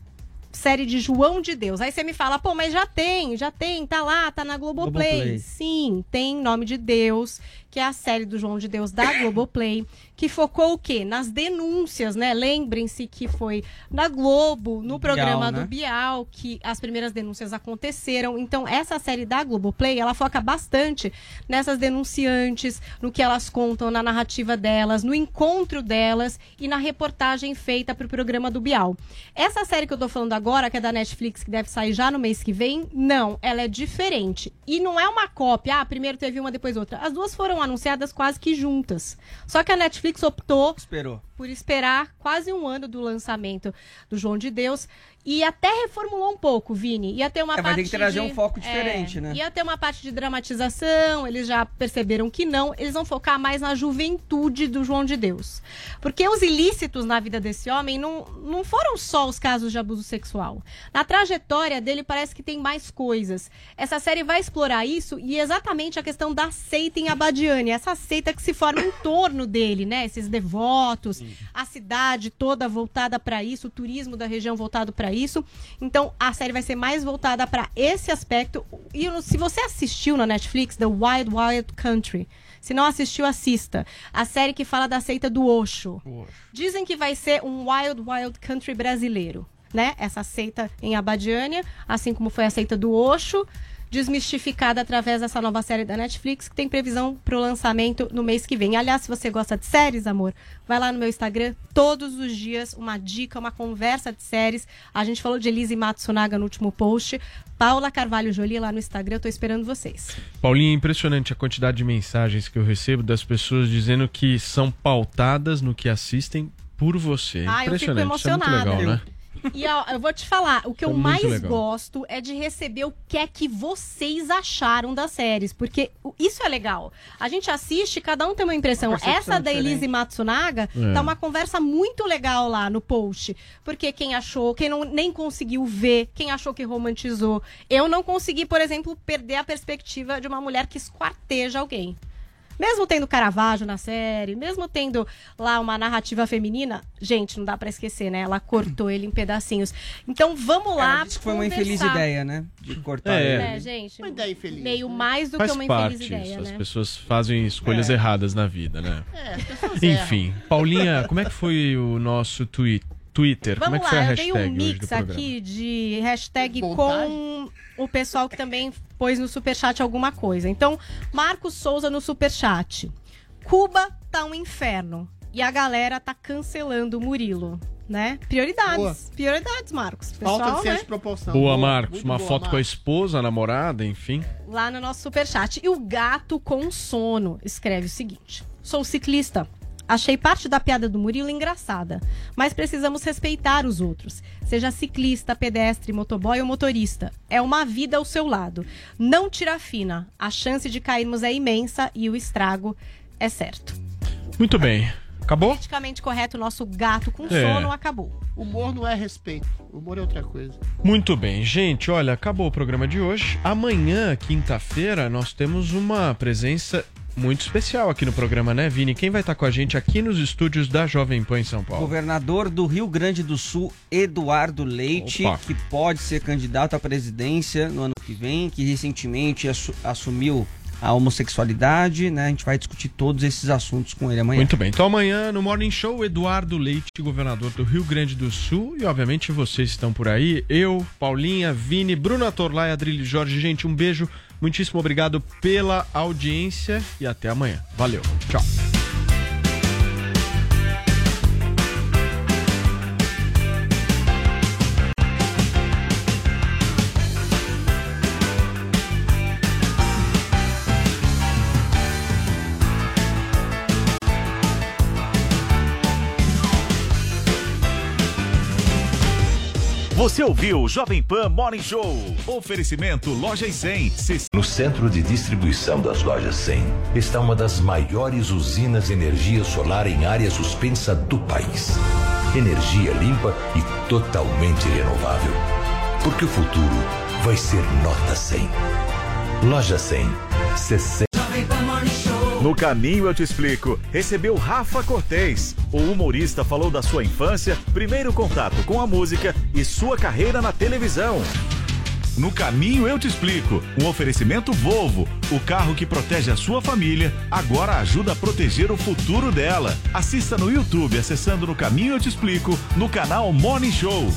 série de João de Deus. Aí você me fala, pô, mas já tem, já tem, tá lá, tá na Globoplay. Globoplay. Sim, tem Nome de Deus, que é a série do João de Deus da Globoplay, que focou o quê? Nas denúncias, né? Lembrem-se que foi na Globo, no programa Bial, né? do Bial, que as primeiras denúncias aconteceram. Então, essa série da Globoplay, ela foca bastante nessas denunciantes, no que elas contam, na narrativa delas, no encontro delas e na reportagem feita para o programa do Bial. Essa série que eu tô falando agora, que é da Netflix, que deve sair já no mês que vem, não, ela é diferente. E não é uma cópia, ah, primeiro teve uma, depois outra. As duas foram anunciadas quase que juntas. Só que a Netflix optou Esperou. por esperar quase um ano do lançamento do João de Deus e até reformulou um pouco, Vini. Ia ter uma É, vai parte ter que trazer de- um foco diferente, é, né? Ia ter uma parte de dramatização, eles já perceberam que não. Eles vão focar mais na juventude do João de Deus. Porque os ilícitos na vida desse homem não, não foram só os casos de abuso sexual. Na trajetória dele parece que tem mais coisas. Essa série vai explorar isso e exatamente a questão da seita em Abadiânia. Essa seita que se forma em torno dele, né? Esses devotos, a cidade toda voltada para isso, o turismo da região voltado para isso. Então, a série vai ser mais voltada para esse aspecto. E eu- se você assistiu na Netflix, The Wild Wild Country, se não assistiu, assista. A série que fala da seita do Osho. Dizem que vai ser um Wild Wild Country brasileiro, né? Essa seita em Abadiânia, assim como foi a seita do Osho, desmistificada através dessa nova série da Netflix, que tem previsão para o lançamento no mês que vem. Aliás, se você gosta de séries, amor, vai lá no meu Instagram, todos os dias, uma dica, uma conversa de séries. A gente falou de Elise Matsunaga no último post. Paula Carvalho Jolie lá no Instagram, eu tô esperando vocês. Paulinha, é impressionante a quantidade de mensagens que eu recebo das pessoas dizendo que são pautadas no que assistem por você. Ah, eu fico Impressionante, isso é muito emocionada. legal, né? E ó, eu vou te falar, o que eu Isso é muito mais legal. gosto é de receber o que é que vocês acharam das séries, porque o- isso é legal. A gente assiste, cada um tem uma impressão. Uma percepção Essa da diferente. Elise Matsunaga É. tá uma conversa muito legal lá no post, porque quem achou, quem não, nem conseguiu ver, quem achou que romantizou. Eu não consegui, por exemplo, perder a perspectiva de uma mulher que esquarteja alguém. Mesmo tendo Caravaggio na série, mesmo tendo lá uma narrativa feminina, gente, não dá pra esquecer, né? Ela cortou ele em pedacinhos. Então vamos lá. Ela disse que foi uma infeliz conversar. ideia, né? De cortar É. ele. É, gente. Uma ideia infeliz. Meio mais do Faz que uma parte infeliz ideia, isso, as né? pessoas fazem escolhas É. erradas na vida, né? É, as pessoas Enfim, Paulinha, como é que foi o nosso twi- Twitter? como é Vamos que foi lá, a eu dei hashtag um hoje do mix programa? aqui de hashtag Vontade. com o pessoal que também pôs no superchat alguma coisa. Então, Marcos Souza no superchat. Cuba tá um inferno e a galera tá cancelando o Murilo, né? Prioridades. Boa. Prioridades, Marcos. Falta Pessoal, de senso né? de proporção. Boa, Boa, Marcos. muito Uma boa, foto com a Marcos. esposa, a namorada, enfim. Lá no nosso superchat. E o gato com sono escreve o seguinte: sou ciclista. Achei parte da piada do Murilo engraçada, mas precisamos respeitar os outros. Seja ciclista, pedestre, motoboy ou motorista. É uma vida ao seu lado. Não tira fina. A chance de cairmos é imensa e o estrago é certo. Muito bem. Acabou? Politicamente correto, o nosso gato com É. sono acabou. Humor não é respeito. Humor é outra coisa. Muito bem, gente, olha, acabou o programa de hoje. Amanhã, quinta-feira, nós temos uma presença muito especial aqui no programa, né, Vini? Quem vai estar com a gente aqui nos estúdios da Jovem Pan em São Paulo? Governador do Rio Grande do Sul, Eduardo Leite, Opa. que pode ser candidato à presidência no ano que vem, que recentemente assu- assumiu a homossexualidade, né? A gente vai discutir todos esses assuntos com ele amanhã. Muito bem, então amanhã no Morning Show, Eduardo Leite, governador do Rio Grande do Sul, e obviamente vocês estão por aí, eu, Paulinha, Vini, Bruna Torlai, Adrilho Jorge. Gente, um beijo, muitíssimo obrigado pela audiência e até amanhã. Valeu, tchau. Você ouviu o Jovem Pan Morning Show. Oferecimento Lojas cem. No centro de distribuição das Lojas cem está uma das maiores usinas de energia solar em área suspensa do país. Energia limpa e totalmente renovável. Porque o futuro vai ser nota cem. Loja cem. sessenta. Jovem Pan Morning Show. No Caminho Eu Te Explico, recebeu Rafa Cortez. O humorista falou da sua infância, primeiro contato com a música e sua carreira na televisão. No Caminho Eu Te Explico, um oferecimento Volvo, o carro que protege a sua família, agora ajuda a proteger o futuro dela. Assista no YouTube acessando No Caminho Eu Te Explico, no canal Morning Show.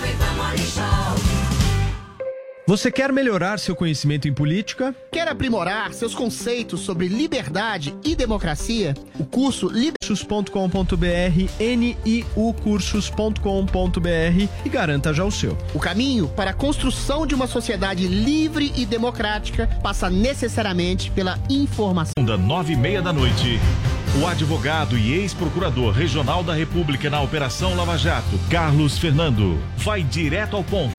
Você quer melhorar seu conhecimento em política? Quer aprimorar seus conceitos sobre liberdade e democracia? O curso cursos ponto com ponto br, N I U cursos ponto com ponto br e garanta já o seu. O caminho para a construção de uma sociedade livre e democrática passa necessariamente pela informação. Da nove e meia da noite, o advogado e ex-procurador regional da República na Operação Lava Jato, Carlos Fernando, vai direto ao ponto.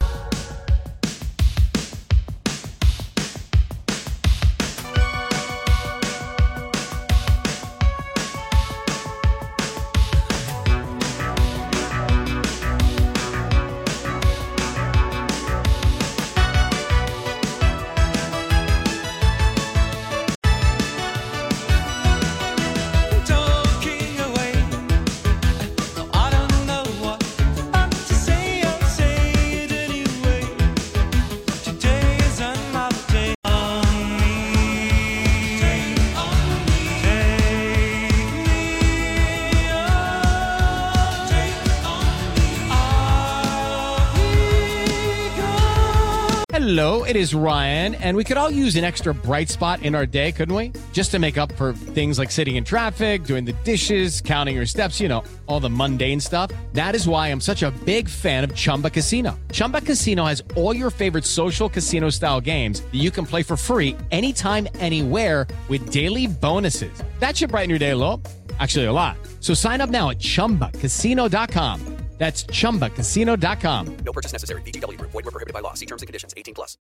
Hello, it is Ryan, and we could all use an extra bright spot in our day, couldn't we? Just to make up for things like sitting in traffic, doing the dishes, counting your steps, you know, all the mundane stuff. That is why I'm such a big fan of Chumba Casino. Chumba Casino has all your favorite social casino-style games that you can play for free anytime, anywhere with daily bonuses. That should brighten your day a little. Actually, a lot. So sign up now at chumba casino dot com. That's chumba casino dot com. No purchase necessary. V G W Group. Void where prohibited by law. See terms and conditions. eighteen plus.